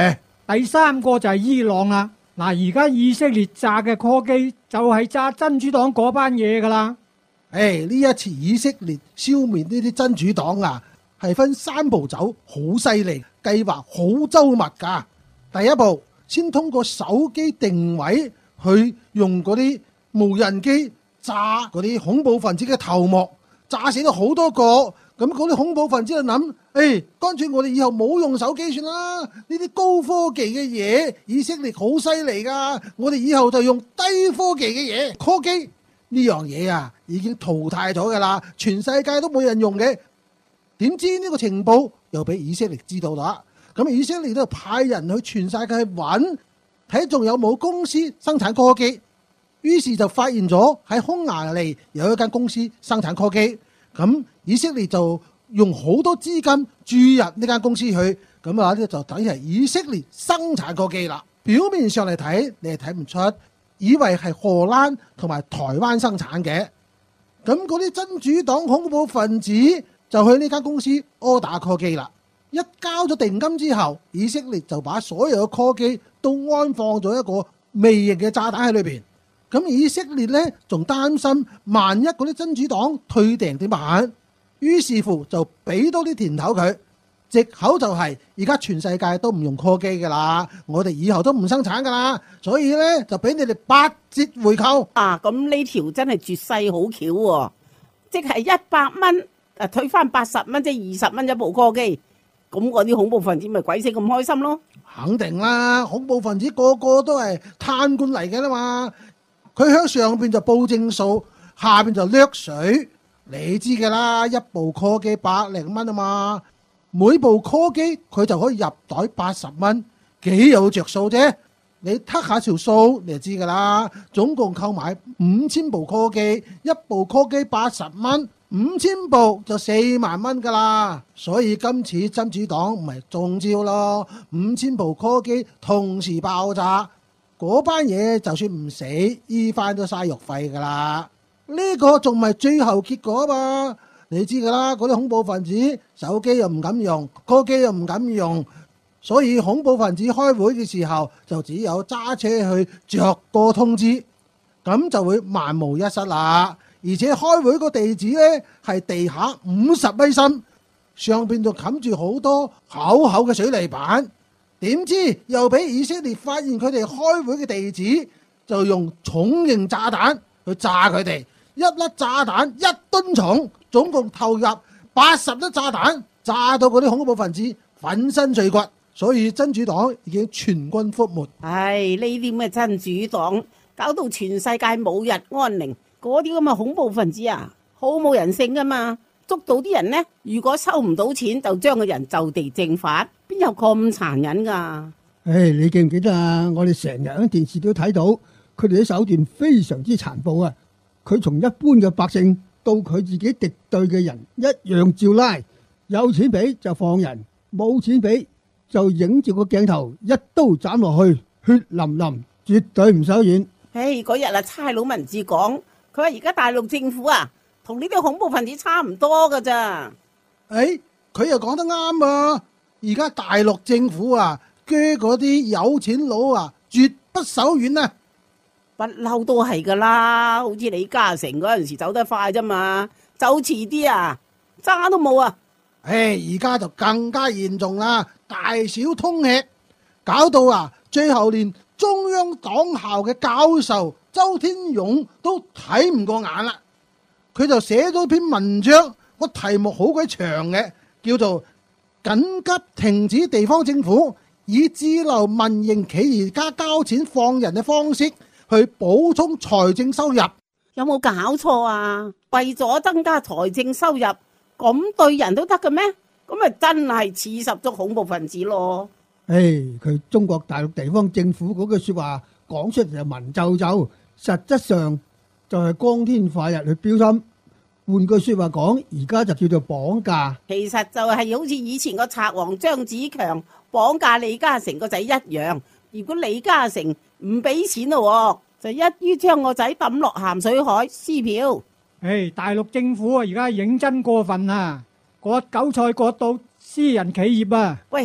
第三個就係伊朗啦。嗱，而家以色列炸嘅科技就係炸真主黨嗰班嘢噶啦。 呢一次以色列消滅呢啲真主黨啊，係分3步走，好犀利，計劃好周密㗎。第一步，先通過手機定位去用嗰啲無人機炸嗰啲恐怖分子嘅頭目，炸死咗好多個。咁嗰啲恐怖分子就諗，乾脆我哋以後冇用手機算啦。呢啲高科技嘅嘢，以色列好犀利㗎，我哋以後就用低科技嘅嘢。科技呢樣嘢啊，已經淘汰咗㗎啦，全世界都冇人用嘅。點知呢個情報又俾以色列知道啦，咁以色列都派人去全世界去揾，睇仲有冇公司生產科技。於是就發現咗喺匈牙利有一間公司生產科技，咁以色列就用好多資金注入呢間公司去，咁啊就等於係以色列生產科技啦。表面上嚟睇，你係睇唔出，以為係荷蘭同埋台灣生產嘅。咁嗰啲真主黨恐怖分子就去呢間公司柯打科技啦。一交咗定金之後，以色列就把所有嘅科技都安放咗一個微型嘅炸彈喺裏邊。咁以色列呢仲擔心萬一嗰啲真主黨退訂點辦，於是乎就俾多啲甜頭佢，藉口就係而家全世界都唔用科技噶啦，我哋以後都唔生產噶啦，所以呢就俾你哋8折回扣。 咁呢條真係絕世好橋喎，即係100蚊退翻80蚊，即係20蚊一部科技。咁嗰啲恐怖分子咪鬼死咁開心咯？ 肯定啦，恐怖分子個個都係貪官嚟嘅啦嘛。佢喺上邊就報正數，下邊就掠水，你知噶啦。一部科技100零蚊啊嘛，每部科技佢就可以入袋80蚊，幾有着數啫。你撻下條數你就知噶啦。總共購買5000部科技，一部科技80蚊，5000部就4萬蚊噶啦。所以今次真主黨唔係中招咯，5000部科技同時爆炸。嗰班嘢就算唔死，醫翻都嘥藥費噶啦。呢個仲唔係最後結果嘛？你知噶啦，嗰啲恐怖分子手機又唔敢用，科技又唔敢用，所以恐怖分子開會嘅時候就只有揸車去着個通知，咁就會萬無一失啦。而且開會個地址呢係地下50米深，上邊就冚住好多厚厚嘅水泥板。點知又俾以色列發現佢哋開會嘅地址，就用重型炸彈去炸佢哋。一粒炸彈1噸重，總共投入80粒炸彈，炸到嗰啲恐怖分子粉身碎骨。所以真主黨已經全軍覆沒。 呢啲咩真主黨搞到全世界冇日安寧，嗰啲咁嘅恐怖分子啊，好冇人性噶嘛！捉到啲人呢，如果收唔到錢，就將個人就地正法，邊有咁殘忍噶？ 你記唔記得啊？我哋成日喺電視都睇到，佢哋啲手段非常之殘暴啊！佢從一般嘅百姓到佢自己敵對嘅人一樣照拉，有錢俾就放人，冇錢俾就影住個鏡頭一刀斬落去，血淋淋，絕對唔手軟。 嗰日差佬文志講，佢話而家大陸政府啊，同呢啲恐怖分子差唔多噶咋？ 佢又講得啱啊！而家大陸政府啊，鋸嗰啲有錢佬啊，絕不手軟啊！ 不嬲都係噶啦，好似李嘉誠嗰陣時走得快啫嘛，走遲啲啊，渣都冇啊！ 而家就更加嚴重啦，大小通吃，搞到啊，最後連中央黨校嘅教授周天勇都睇唔過眼啦。佢就寫咗篇文章，個題目好鬼長嘅，叫做緊急停止地方政府以自留民營企業家交錢放人嘅方式去補充財政收入。 有冇搞錯啊？為咗增加財政收入，咁對人都得嘅咩？咁咪真係似十足恐怖分子咯。 佢中國大陸地方政府嗰句說話講出嚟就文縐縐，實質上就係光天化日去標心。換句說話講，而家就叫做綁架。 其實就係好似以前個賊王張子強綁架李嘉誠個仔一樣。如果李嘉誠唔俾錢咯，就一於將個仔抌落鹹水海撕票。 大陸政府啊，而家認真過分啊，割韭菜割到私人企業啊！ 喂，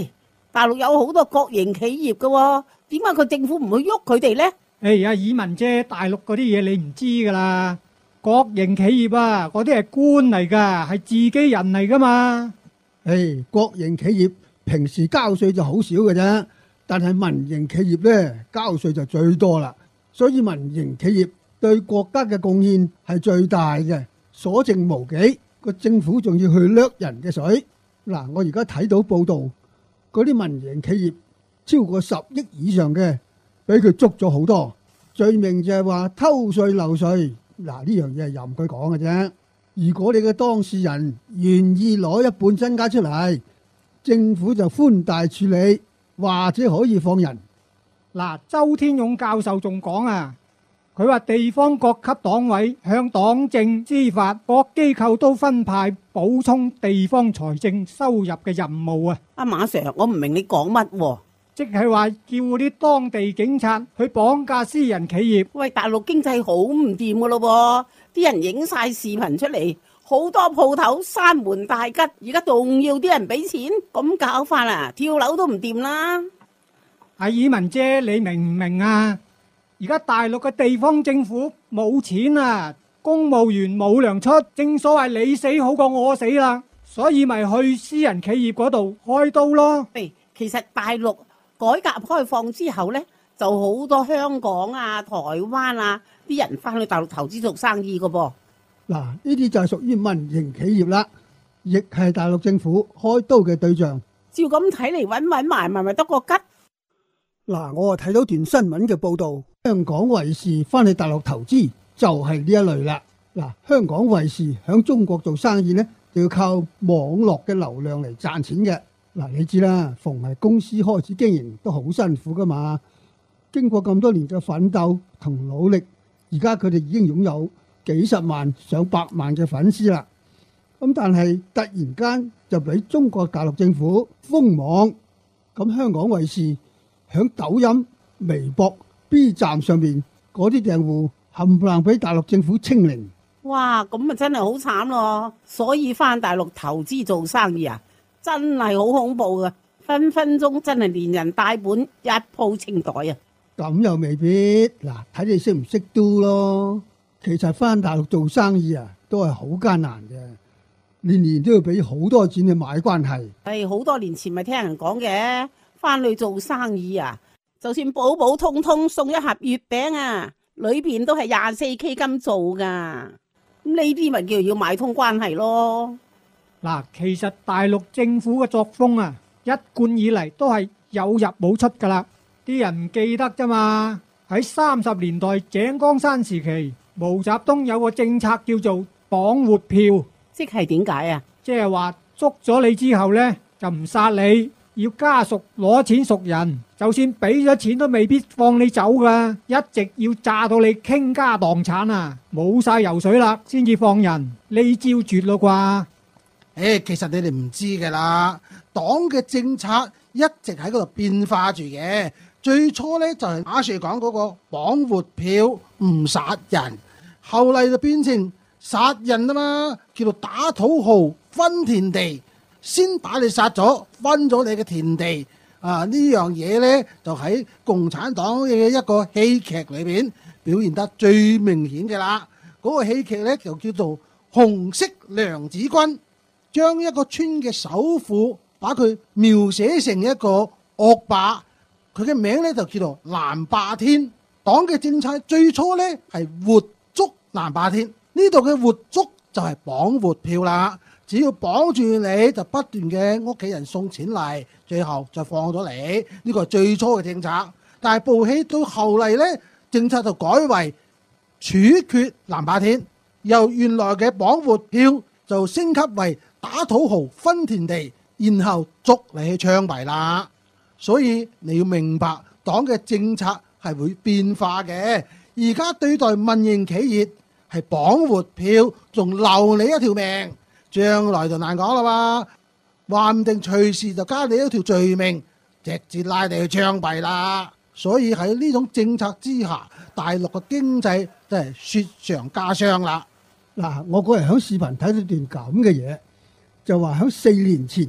大陸有好多國營企業㗎喎，點解佢政府唔去喐佢哋呢？ 阿以文姐，大陸嗰啲嘢你唔知㗎啦。國營企業啊，嗰啲係官嚟㗎，係自己人嚟㗎嘛。 國營企業平時交稅就好少嘅啫，但係民營企業呢，交稅就最多啦。所以民營企業對國家嘅貢獻係最大嘅，所剩無幾。個政府仲要去掠人嘅水。嗱，我而家睇到報道，嗰啲民營企業超過10億以上嘅，俾佢捉咗好多，罪名就係話偷稅漏稅。嗱，呢樣嘢係任佢講嘅啫。如果你嘅當事人願意攞一半身家出嚟，政府就寬大處理，或者可以放人。 嗱，周天勇教授仲講啊，佢話地方各級黨委向黨政司法各機構都分派補充地方財政收入嘅任務啊。 阿馬 Sir， 我唔明你講乜喎？ 即係話叫啲當地警察去綁架私人企業。 喂，大陸經濟好唔掂噶咯喎，啲人影晒視頻出嚟，好多鋪頭閂門大吉，而家仲要啲人俾錢，咁搞法啊，跳樓都唔掂啦。 阿以文姐，你明唔明啊？而家大陸嘅地方政府冇錢啊，公務員冇糧出，正所謂你死好過我死啦，所以咪去私人企業嗰度開刀咯。 其實大陸改革開放之後呢，就好多香港啊、台灣啊啲人翻去大陸投資做生意噶噃。 嗱，呢啲就係屬於民營企業啦，亦係大陸政府開刀嘅對象。 照咁睇嚟，揾埋咪得個吉。 嗱，我睇到段新聞嘅報道，香港衛視翻去大陸投資就係呢一類啦。嗱，香港衛視響中國做生意呢，就要靠網絡嘅流量嚟賺錢嘅。嗱，你知啦，逢係公司開始經營都好辛苦噶嘛。經過咁多年嘅奮鬥同努力，而家佢哋已經擁有幾十萬上百萬嘅粉絲啦。咁但係突然間就俾中國大陸政府封網，咁香港衛視響抖音、微博、B 站上面嗰啲訂戶冚唪唥俾大陸政府清零。 哇，咁啊真係好慘咯！所以翻大陸投資做生意啊，真係好恐怖噶，分分鐘真係連人帶本一鋪清袋啊！ 咁又未必，嗱，睇你識唔識 do 咯。其實翻大陸做生意啊，都係好艱難嘅，年年都要俾好多錢去買關係。 好多年前咪聽人講嘅，翻去做生意啊，就算普普通通送一盒月餅啊，裏邊都係24K 金做噶。咁呢啲咪叫要買通關係咯。 嗱，其實大陸政府嘅作風啊，一貫以嚟都係有入冇出噶啦。啲人唔記得啫嘛。喺30年代井岡山時期，毛澤東有個政策叫做綁活票， 即係點解啊？ 即係話捉咗你之後呢，就唔殺你，要家屬攞錢贖人，就算俾咗錢都未必放你走噶，一直要炸到你傾家蕩產啊，冇晒油水啦，先至放人。呢招絕咯啩？ 其實你哋唔知噶啦，黨嘅政策一直喺嗰度變化住嘅。最初呢，就係馬 Sir 講嗰個綁活票唔殺人，後嚟就變成殺人啊嘛，叫做打土豪分田地，先把你殺咗，分咗你嘅田地啊！呢樣嘢呢，就喺共產黨嘅一個戲劇裏邊表現得最明顯嘅啦。嗰個戲劇呢，就叫做紅色娘子軍，將一個村嘅首富把佢描寫成一個惡霸。佢嘅名咧就叫做南霸天。黨嘅政策最初咧係活捉南霸天，呢度嘅活捉就係綁活票啦。只要綁住你，就不斷嘅屋企人送錢嚟，最後就放咗你。呢個係最初嘅政策。但係部戲到後嚟咧，政策就改為處決南霸天，由原來嘅綁活票就升級為打土豪分田地，然後捉你去槍斃啦。所以你要明白，黨嘅政策係會變化嘅。而家對待民營企業係綁活票，仲留你一條命，將來就難講啦嘛。話唔定隨時就加你一條罪名，直接拉你去槍斃啦。所以喺呢種政策之下，大陸嘅經濟真係雪上加霜啦。 嗱，我嗰日喺視頻睇到段咁嘅嘢，就話喺4年前日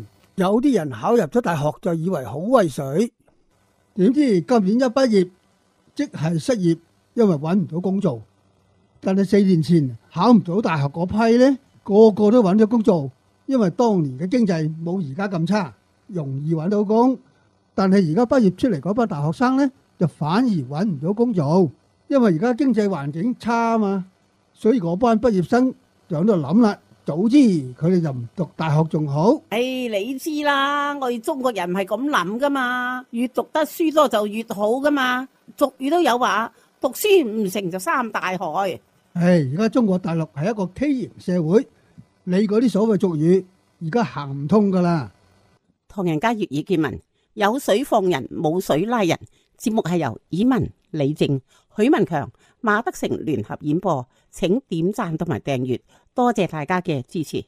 有啲人考入咗大學就以為好威水，點知今年一畢業即係失業，因為揾唔到工做。但係4年前考唔到大學嗰批呢，個個都揾咗工做，因為當年嘅經濟冇而家咁差，容易揾到工。但係而家畢業出嚟嗰班大學生呢，就反而揾唔到工做，因為而家經濟環境差啊嘛，所以嗰班畢業生就喺度諗啦，早知佢哋就唔讀大學仲好。 你知啦，我哋中國人唔係咁諗噶嘛，越讀得書多就越好噶嘛。俗語都有話，讀書唔成就三大害。 而家中國大陸係一個畸形社會，你嗰啲所謂俗語而家行唔通噶啦。 唐人街粵語見聞，有水放人，冇水拉人。節目係由以文、李靜、許文強、馬德成聯合演播，請點讚同埋訂閱，多謝大家嘅支持。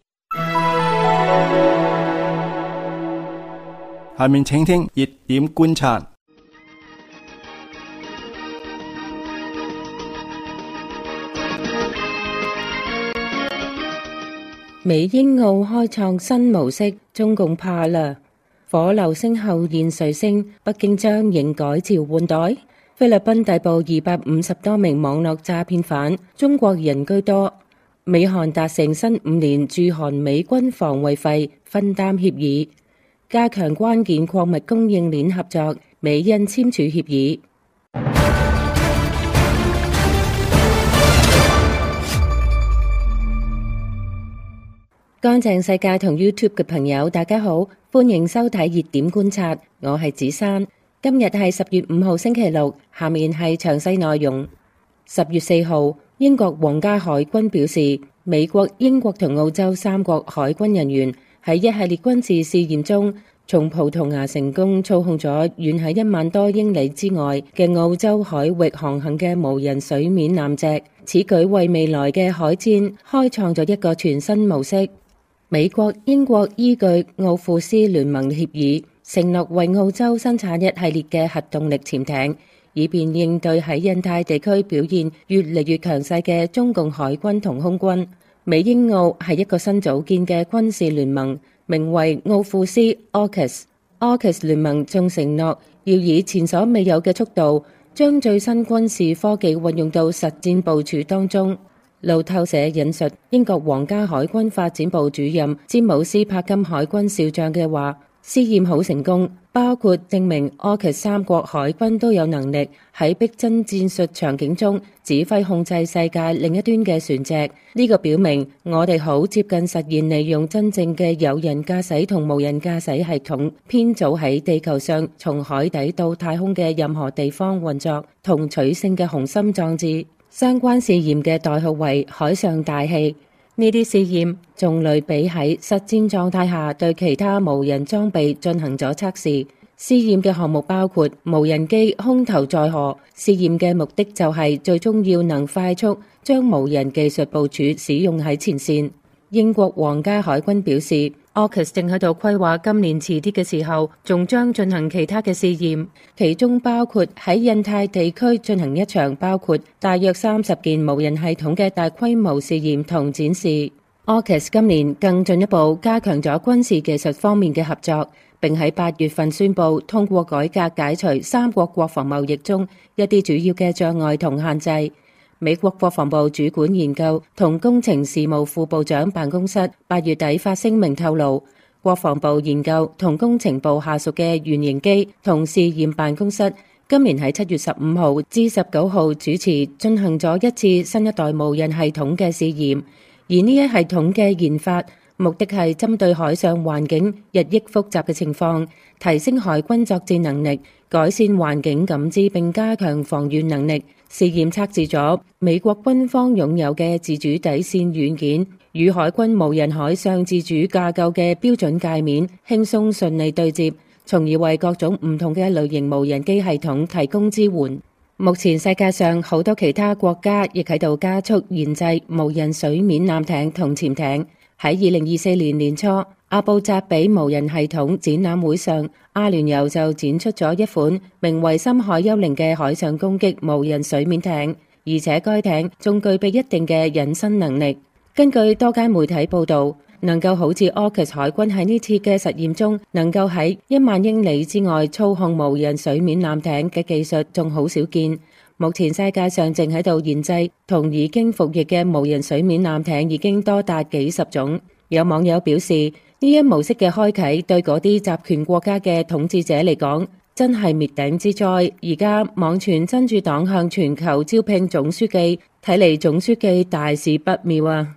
下面請聽熱點觀察。 美英澳開創新模式，中共怕啦！火流星後現彗星，北京將迎改朝換代。菲律賓逮捕250多名網絡詐騙犯，中國人居多。美韓達成新5年駐韓美軍防衛費分擔協議，加強關鍵礦物供應鏈合作，美印簽署協議。乾淨世界同 YouTube 嘅朋友，大家好，歡迎收睇熱點觀察，我係子珊。今日係10月5號星期六，下面係詳細內容。10月4號，英國皇家海軍表示，美國、英國同澳洲3國海軍人員喺一系列軍事試驗中，從葡萄牙成功操控咗遠喺1萬多英里之外嘅澳洲海域航行嘅無人水面艦隻。此舉為未來嘅海戰開創咗一個全新模式。美國、英國依據奧庫斯聯盟協議，承諾為澳洲生產一系列嘅核動力潛艇，以便應對喺印太地區表現越嚟越強勢嘅中共海軍同空軍。美英澳係一個新組建嘅軍事聯盟，名為奧庫斯 AUKUS。AUKUS 聯盟仲承諾要以前所未有嘅速度，將最新軍事科技運用到實戰部署當中。路透社引述英國皇家海軍發展部主任詹姆斯柏金海軍少將嘅話，試驗好成功，包括證明AUKUS 3國海軍都有能力喺逼真戰術場景中指揮控制世界另一端嘅船隻。呢個表明我哋好接近實現利用真正嘅有人駕駛同無人駕駛系統編組喺地球上從海底到太空嘅任何地方運作同取勝嘅雄心壯志。相關試驗嘅代號為海上大氣。呢啲試驗仲類比喺實戰狀態下對其他無人裝備進行咗測試。試驗嘅項目包括無人機空投載荷。試驗嘅目的就係最終要能快速將無人技術部署使用喺前線。英國皇家海軍表示，AUKUS 正喺度規劃今年遲啲嘅時候，仲將進行其他嘅試驗，其中包括喺印太地區進行一場包括大約30件無人系統嘅大規模試驗同展示。AUKUS 今年更進一步加強咗軍事技術方面嘅合作，並喺8月份宣布通過改革解除3國國防貿易中一啲主要嘅障礙同限制。美國國防部主管研究同工程事務副部長辦公室8月底發聲明透露，國防部研究同工程部下屬嘅原型機同試驗辦公室今年喺7月15號至19號主持進行咗一次新一代無人系統嘅試驗，而呢一系統嘅研發目的係針對海上環境日益複雜嘅情況，提升海軍作戰能力，改善環境感知並加強防禦能力。試驗測試咗美國軍方擁有嘅自主底線軟件與海軍無人海上自主架構嘅標準界面輕鬆順利對接，從而為各種唔同嘅類型無人機系統提供支援。目前世界上好多其他國家亦喺度加速研製無人水面艦艇同潛艇。喺2024年年初，阿布扎比無人系統展覽會上，阿聯酋就展出咗一款名為深海幽靈嘅海上攻擊無人水面艇，而且該艇仲具備一定嘅隱身能力。根據多間媒體報道， 能夠好似 AUKUS 海軍喺呢次嘅實驗中，能夠喺1萬英里之外操控無人水面艦艇嘅技術，仲好少見。目前世界上正喺度研製同已經服役嘅無人水面艦艇已經多達幾十種。有網友表示，呢一模式嘅開啟對嗰啲集權國家嘅統治者嚟講，真係滅頂之災。而家網傳真主黨向全球招聘總書記，睇嚟總書記大事不妙啊！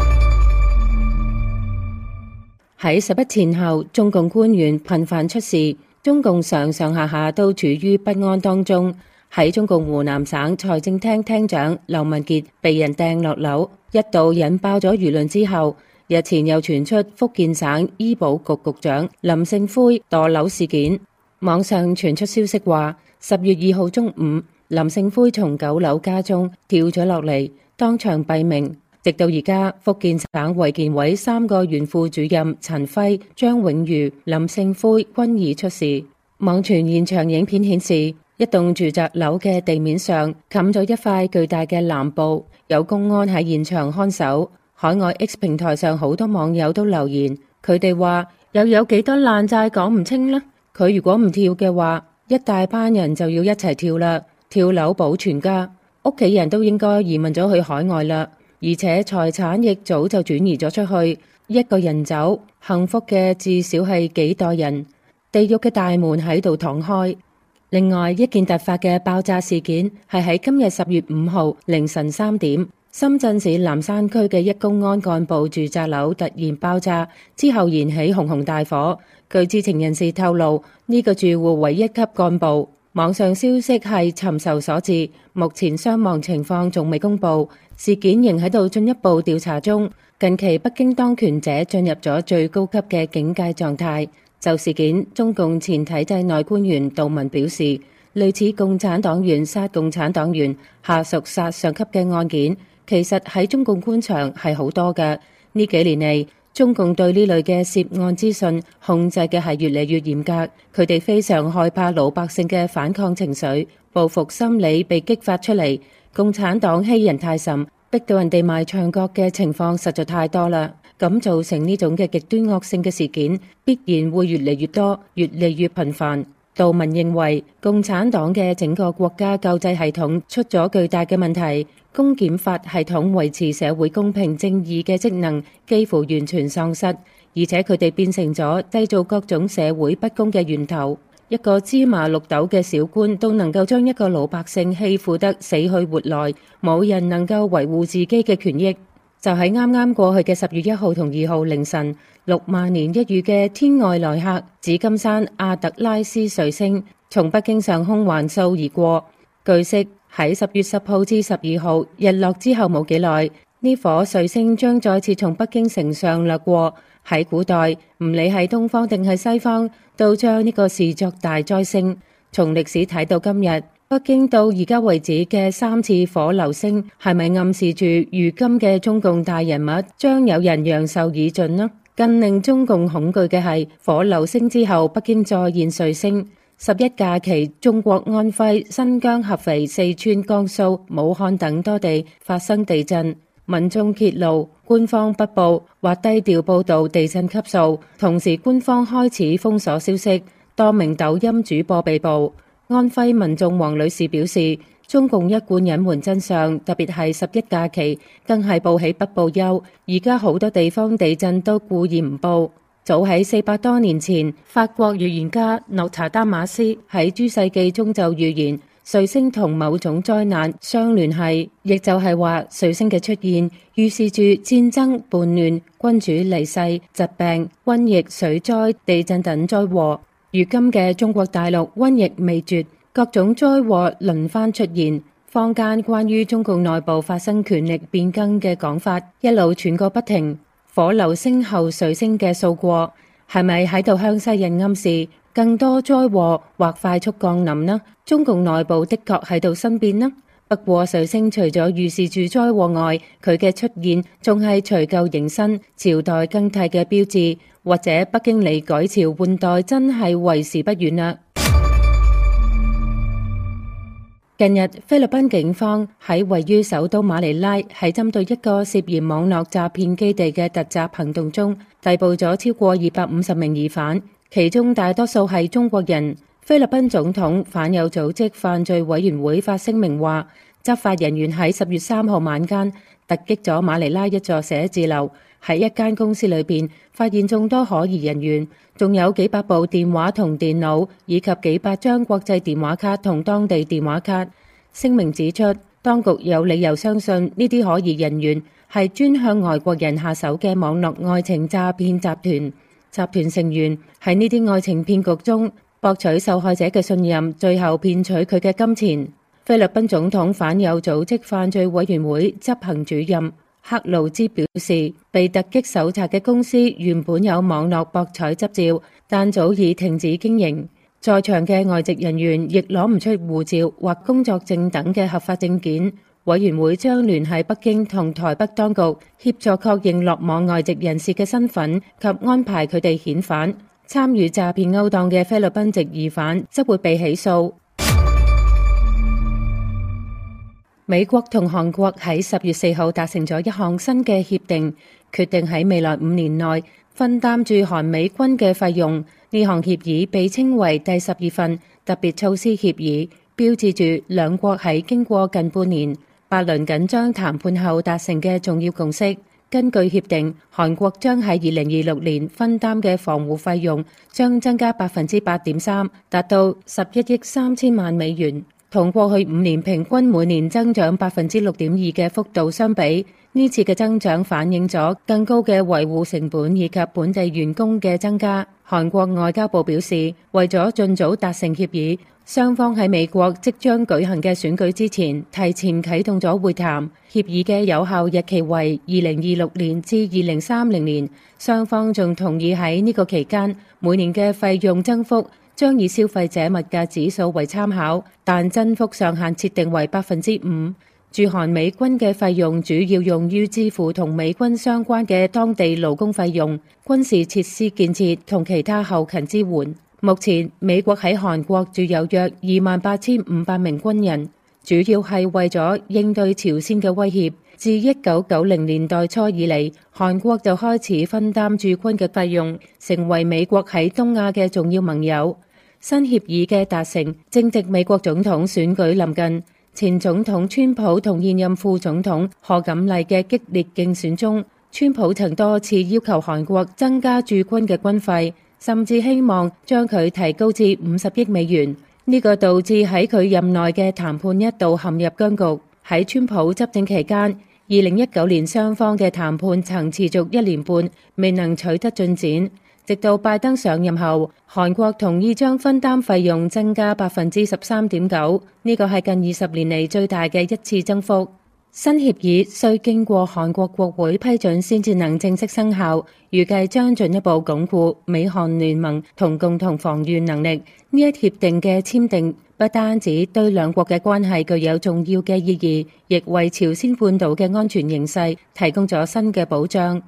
喺11前後，中共官員頻繁出事，中共上上下下都處於不安當中。喺中共湖南省財政廳廳長劉文傑被人掟落樓，一度引爆咗輿論之後，日前又傳出福建省醫保局局長林勝輝墮樓事件。網上傳出消息話，10月2號中午，林勝輝從9樓家中跳咗落嚟，當場斃命。直到而家，福建省衛健委3個原副主任陳輝、張永瑜、林勝輝均已出事。網傳現場影片顯示，一棟住宅樓嘅地面上冚咗一塊巨大嘅藍布，有公安喺現場看守。海外 X 平台上好多網友都留言，佢哋話又有幾多爛債講唔清啦。佢如果唔跳嘅話，一大班人就要一齊跳啦，跳樓保全家，屋企人都應該移民咗去海外啦。而且財產亦早就轉移咗出去，一個人走，幸福嘅至少係幾代人。地獄嘅大門喺度敞開。另外一件突發嘅爆炸事件係喺今日10月5號凌晨3點，深圳市南山區嘅一公安幹部住宅樓突然爆炸，之後燃起熊熊大火。據知情人士透露，呢個住戶為1級幹部。網上消息係尋仇所致，目前傷亡情況仲未公布，事件仍喺度進一步調查中。近期北京當權者進入咗最高級嘅警戒狀態。就事件，中共前體制內官員杜文表示，類似共產黨員殺共產黨員、下屬殺上級嘅案件，其實喺中共官場係好多嘅。呢幾年嚟，中共對呢類嘅涉案資訊控制嘅係越嚟越嚴格，佢哋非常害怕老百姓嘅反抗情緒，報復心理被激發出嚟。共產黨欺人太甚，逼到人哋賣唱角嘅情況實在太多啦。咁造成呢種嘅極端惡性嘅事件，必然會越嚟越多，越嚟越頻繁。杜文認為，共產黨嘅整個國家救濟系統出咗巨大嘅問題，公檢法系統維持社會公平正義嘅職能幾乎完全喪失，而且佢哋變成咗製造各種社會不公嘅源頭。一個芝麻綠豆嘅小官都能夠將一個老百姓欺負得死去活來，冇人能夠維護自己嘅權益。就喺啱啱過去嘅10月1號同2號凌晨，6萬年一遇嘅天外來客紫金山阿特拉斯彗星從北京上空環掃而過。據悉喺10月10號至12號日落之後冇幾耐，呢顆彗星將再次從北京城上掠過。喺古代，唔理係東方定係西方，都將呢個視作大災星。從歷史睇到今日，北京到而家為止嘅3次火流星，係咪暗示住如今嘅中共大人物將有人陽壽已盡呢？更令中共恐懼嘅係火流星之後，北京再現彗星。11假期，中國安徽、新疆、合肥、四川、江蘇、武漢等多地發生地震，民眾揭露官方不報或低調報道地震級數，同時官方開始封鎖消息，多名抖音主播被捕。安徽民眾黃女士表示，中共一貫隱瞞真相，特別係11假期，更係報喜不報憂。而家好多地方地震都故意唔報。早喺400多年前，法國預言家諾查丹馬斯喺諸世紀中就預言彗星同某種災難相聯繫，亦就係話彗星嘅出現預示住戰爭、叛亂、君主離世、疾病、瘟疫、水災、地震等災禍。如今嘅中國大陸瘟疫未絕，各種災禍輪番出現，坊間關於中共內部發生權力變更嘅講法一路傳個不停。火流星後彗星嘅數過，係咪喺度向世人暗示更多災禍或快速降臨呢？中共內部的確喺度生變呢。不過彗星除咗預示住災禍外，佢嘅出現仲係除舊迎新、朝代更替嘅標誌。或者北京離改朝換代真係為時不遠啦。 近日，菲律賓警方喺位於首都馬尼拉喺針對一個涉嫌網絡詐騙基地嘅突襲行動中，逮捕咗超過250名疑犯，其中大多數係中國人。菲律賓總統反有組織犯罪委員會發聲明話，執法人員喺10月3號晚間突擊咗馬尼拉一座寫字樓，喺一間公司裏邊發現眾多可疑人員，仲有幾百部電話同電腦，以及幾百張國際電話卡同當地電話卡。聲明指出，當局有理由相信呢啲可疑人員係專向外國人下手嘅網絡愛情詐騙集團。集團成員喺呢啲愛情騙局中博取受害者嘅信任，最後騙取佢嘅金錢。菲律賓總統反有組織犯罪委員會執行主任克魯茲表示，被突擊搜查嘅公司原本有網絡博彩執照，但早已停止經營。在場嘅外籍人員亦攞唔出護照或工作證等嘅合法證件。委員會將聯繫北京同台北當局，協助確認落網外籍人士嘅身份及安排佢哋遣返。參與詐騙勾當嘅菲律賓籍疑犯則會被起訴。美國同韓國喺10月4號達成咗一項新嘅協定，決定喺未來5年內分擔駐韓美軍嘅費用。呢項協議被稱為第12份特別措施協議，標誌住兩國喺經過近半年8輪緊張談判後達成嘅重要共識。根據協定，韓國將喺2026年分擔嘅防護費用將增加8.3%，達到11億3000萬美元，同過去5年平均每年增長6.2%嘅幅度相比，呢次嘅增長反映咗更高嘅維護成本以及本地員工嘅增加。韓國外交部表示，為咗盡早達成協議，雙方喺美國即將舉行嘅選舉之前，提前啟動咗會談。協議嘅有效日期為2026年至2030年。雙方仲同意喺呢個期間，每年嘅費用增幅將以消費者物價指數為參考，但增幅上限設定為5%。駐韓美軍嘅費用主要用於支付同美軍相關嘅當地勞工費用、軍事設施建設同其他後勤支援。目前，美國喺韓國駐有約28,500名軍人，主要係為咗應對朝鮮嘅威脅。自1990年代初以嚟，韓國就開始分擔駐軍嘅費用，成為美國喺東亞嘅重要盟友。新協議嘅達成，正值美國總統選舉臨近。前總統川普同現任副總統賀錦麗嘅激烈競選中，川普曾多次要求韓國增加駐軍嘅軍費，甚至希望將佢提高至50億美元。呢個導致喺佢任內嘅談判一度陷入僵局。喺川普執政期間，2019年雙方嘅談判曾持續1年半，未能取得進展。直到拜登上任後，韓國同意將分擔費用增加13.9%，呢個係近20年嚟最大嘅一次增幅。新協議需經過韓國國會批准先至能正式生效，預計將進一步鞏固美韓聯盟同共同防禦能力。呢一協定嘅簽訂不單止對兩國嘅關係具有重要嘅意義，亦為朝鮮半島嘅安全形勢提供咗新嘅保障。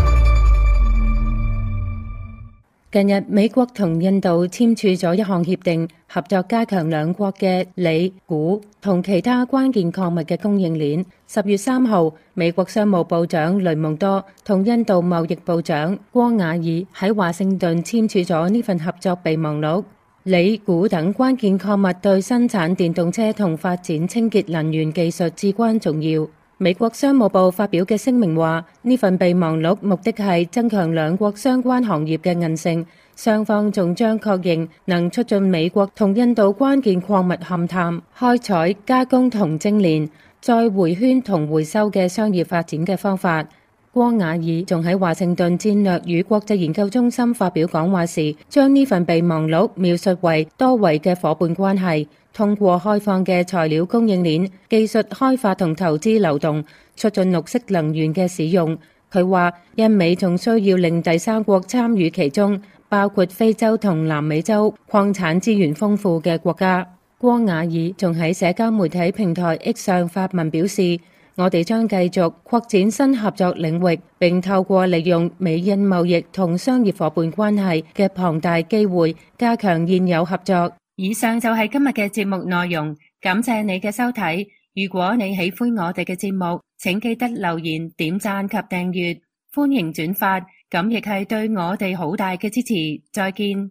近日，美國同印度簽署咗一項協定，合作加強兩國嘅鋰、鈷同其他關鍵礦物嘅供應鏈。10月3號，美國商務部長雷蒙多同印度貿易部長戈瓦爾喺華盛頓簽署咗呢份合作備忘錄。鋰、鈷等關鍵礦物對生產電動車同發展清潔能源技術至關重要。美國商務部發表嘅聲明話，呢份備忘錄目的係增強兩國相關行業嘅韌性，雙方仲將確認能促進美國同印度關鍵礦物勘探、開採、加工同精煉、再回圈同回收嘅商業發展嘅方法。戈瓦爾仲喺華盛頓戰略與國際研究中心發表講話時，將呢份備忘錄描述為多維嘅夥伴關係，通過開放嘅材料供應鏈、技術開發同投資流動，促進綠色能源嘅使用。佢話，印美仲需要令第三國參與其中，包括非洲同南美洲礦產資源豐富嘅國家。戈瓦爾仲喺社交媒體平台 X 上發文表示，我哋將繼續擴展新合作領域，並透過利用美印貿易同商業夥伴關係嘅龐大機會，加強現有合作。以上就係今日嘅節目內容， 感謝你嘅收睇。如果你喜歡我哋嘅節目，請記得留言、點讚及訂閱，歡迎轉發，咁亦係對我哋好大嘅支持。再見。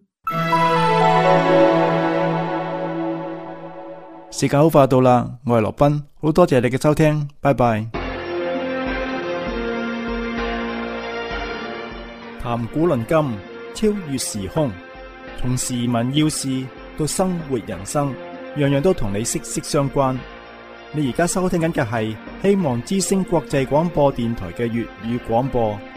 時間好快到啦，我係羅賓，好多謝你嘅收聽，拜拜。談古論今，超越時空，從時聞要事到生活人生，樣樣都同你息息相關。你而家收聽緊嘅係希望之聲國際廣播電台嘅粵語廣播。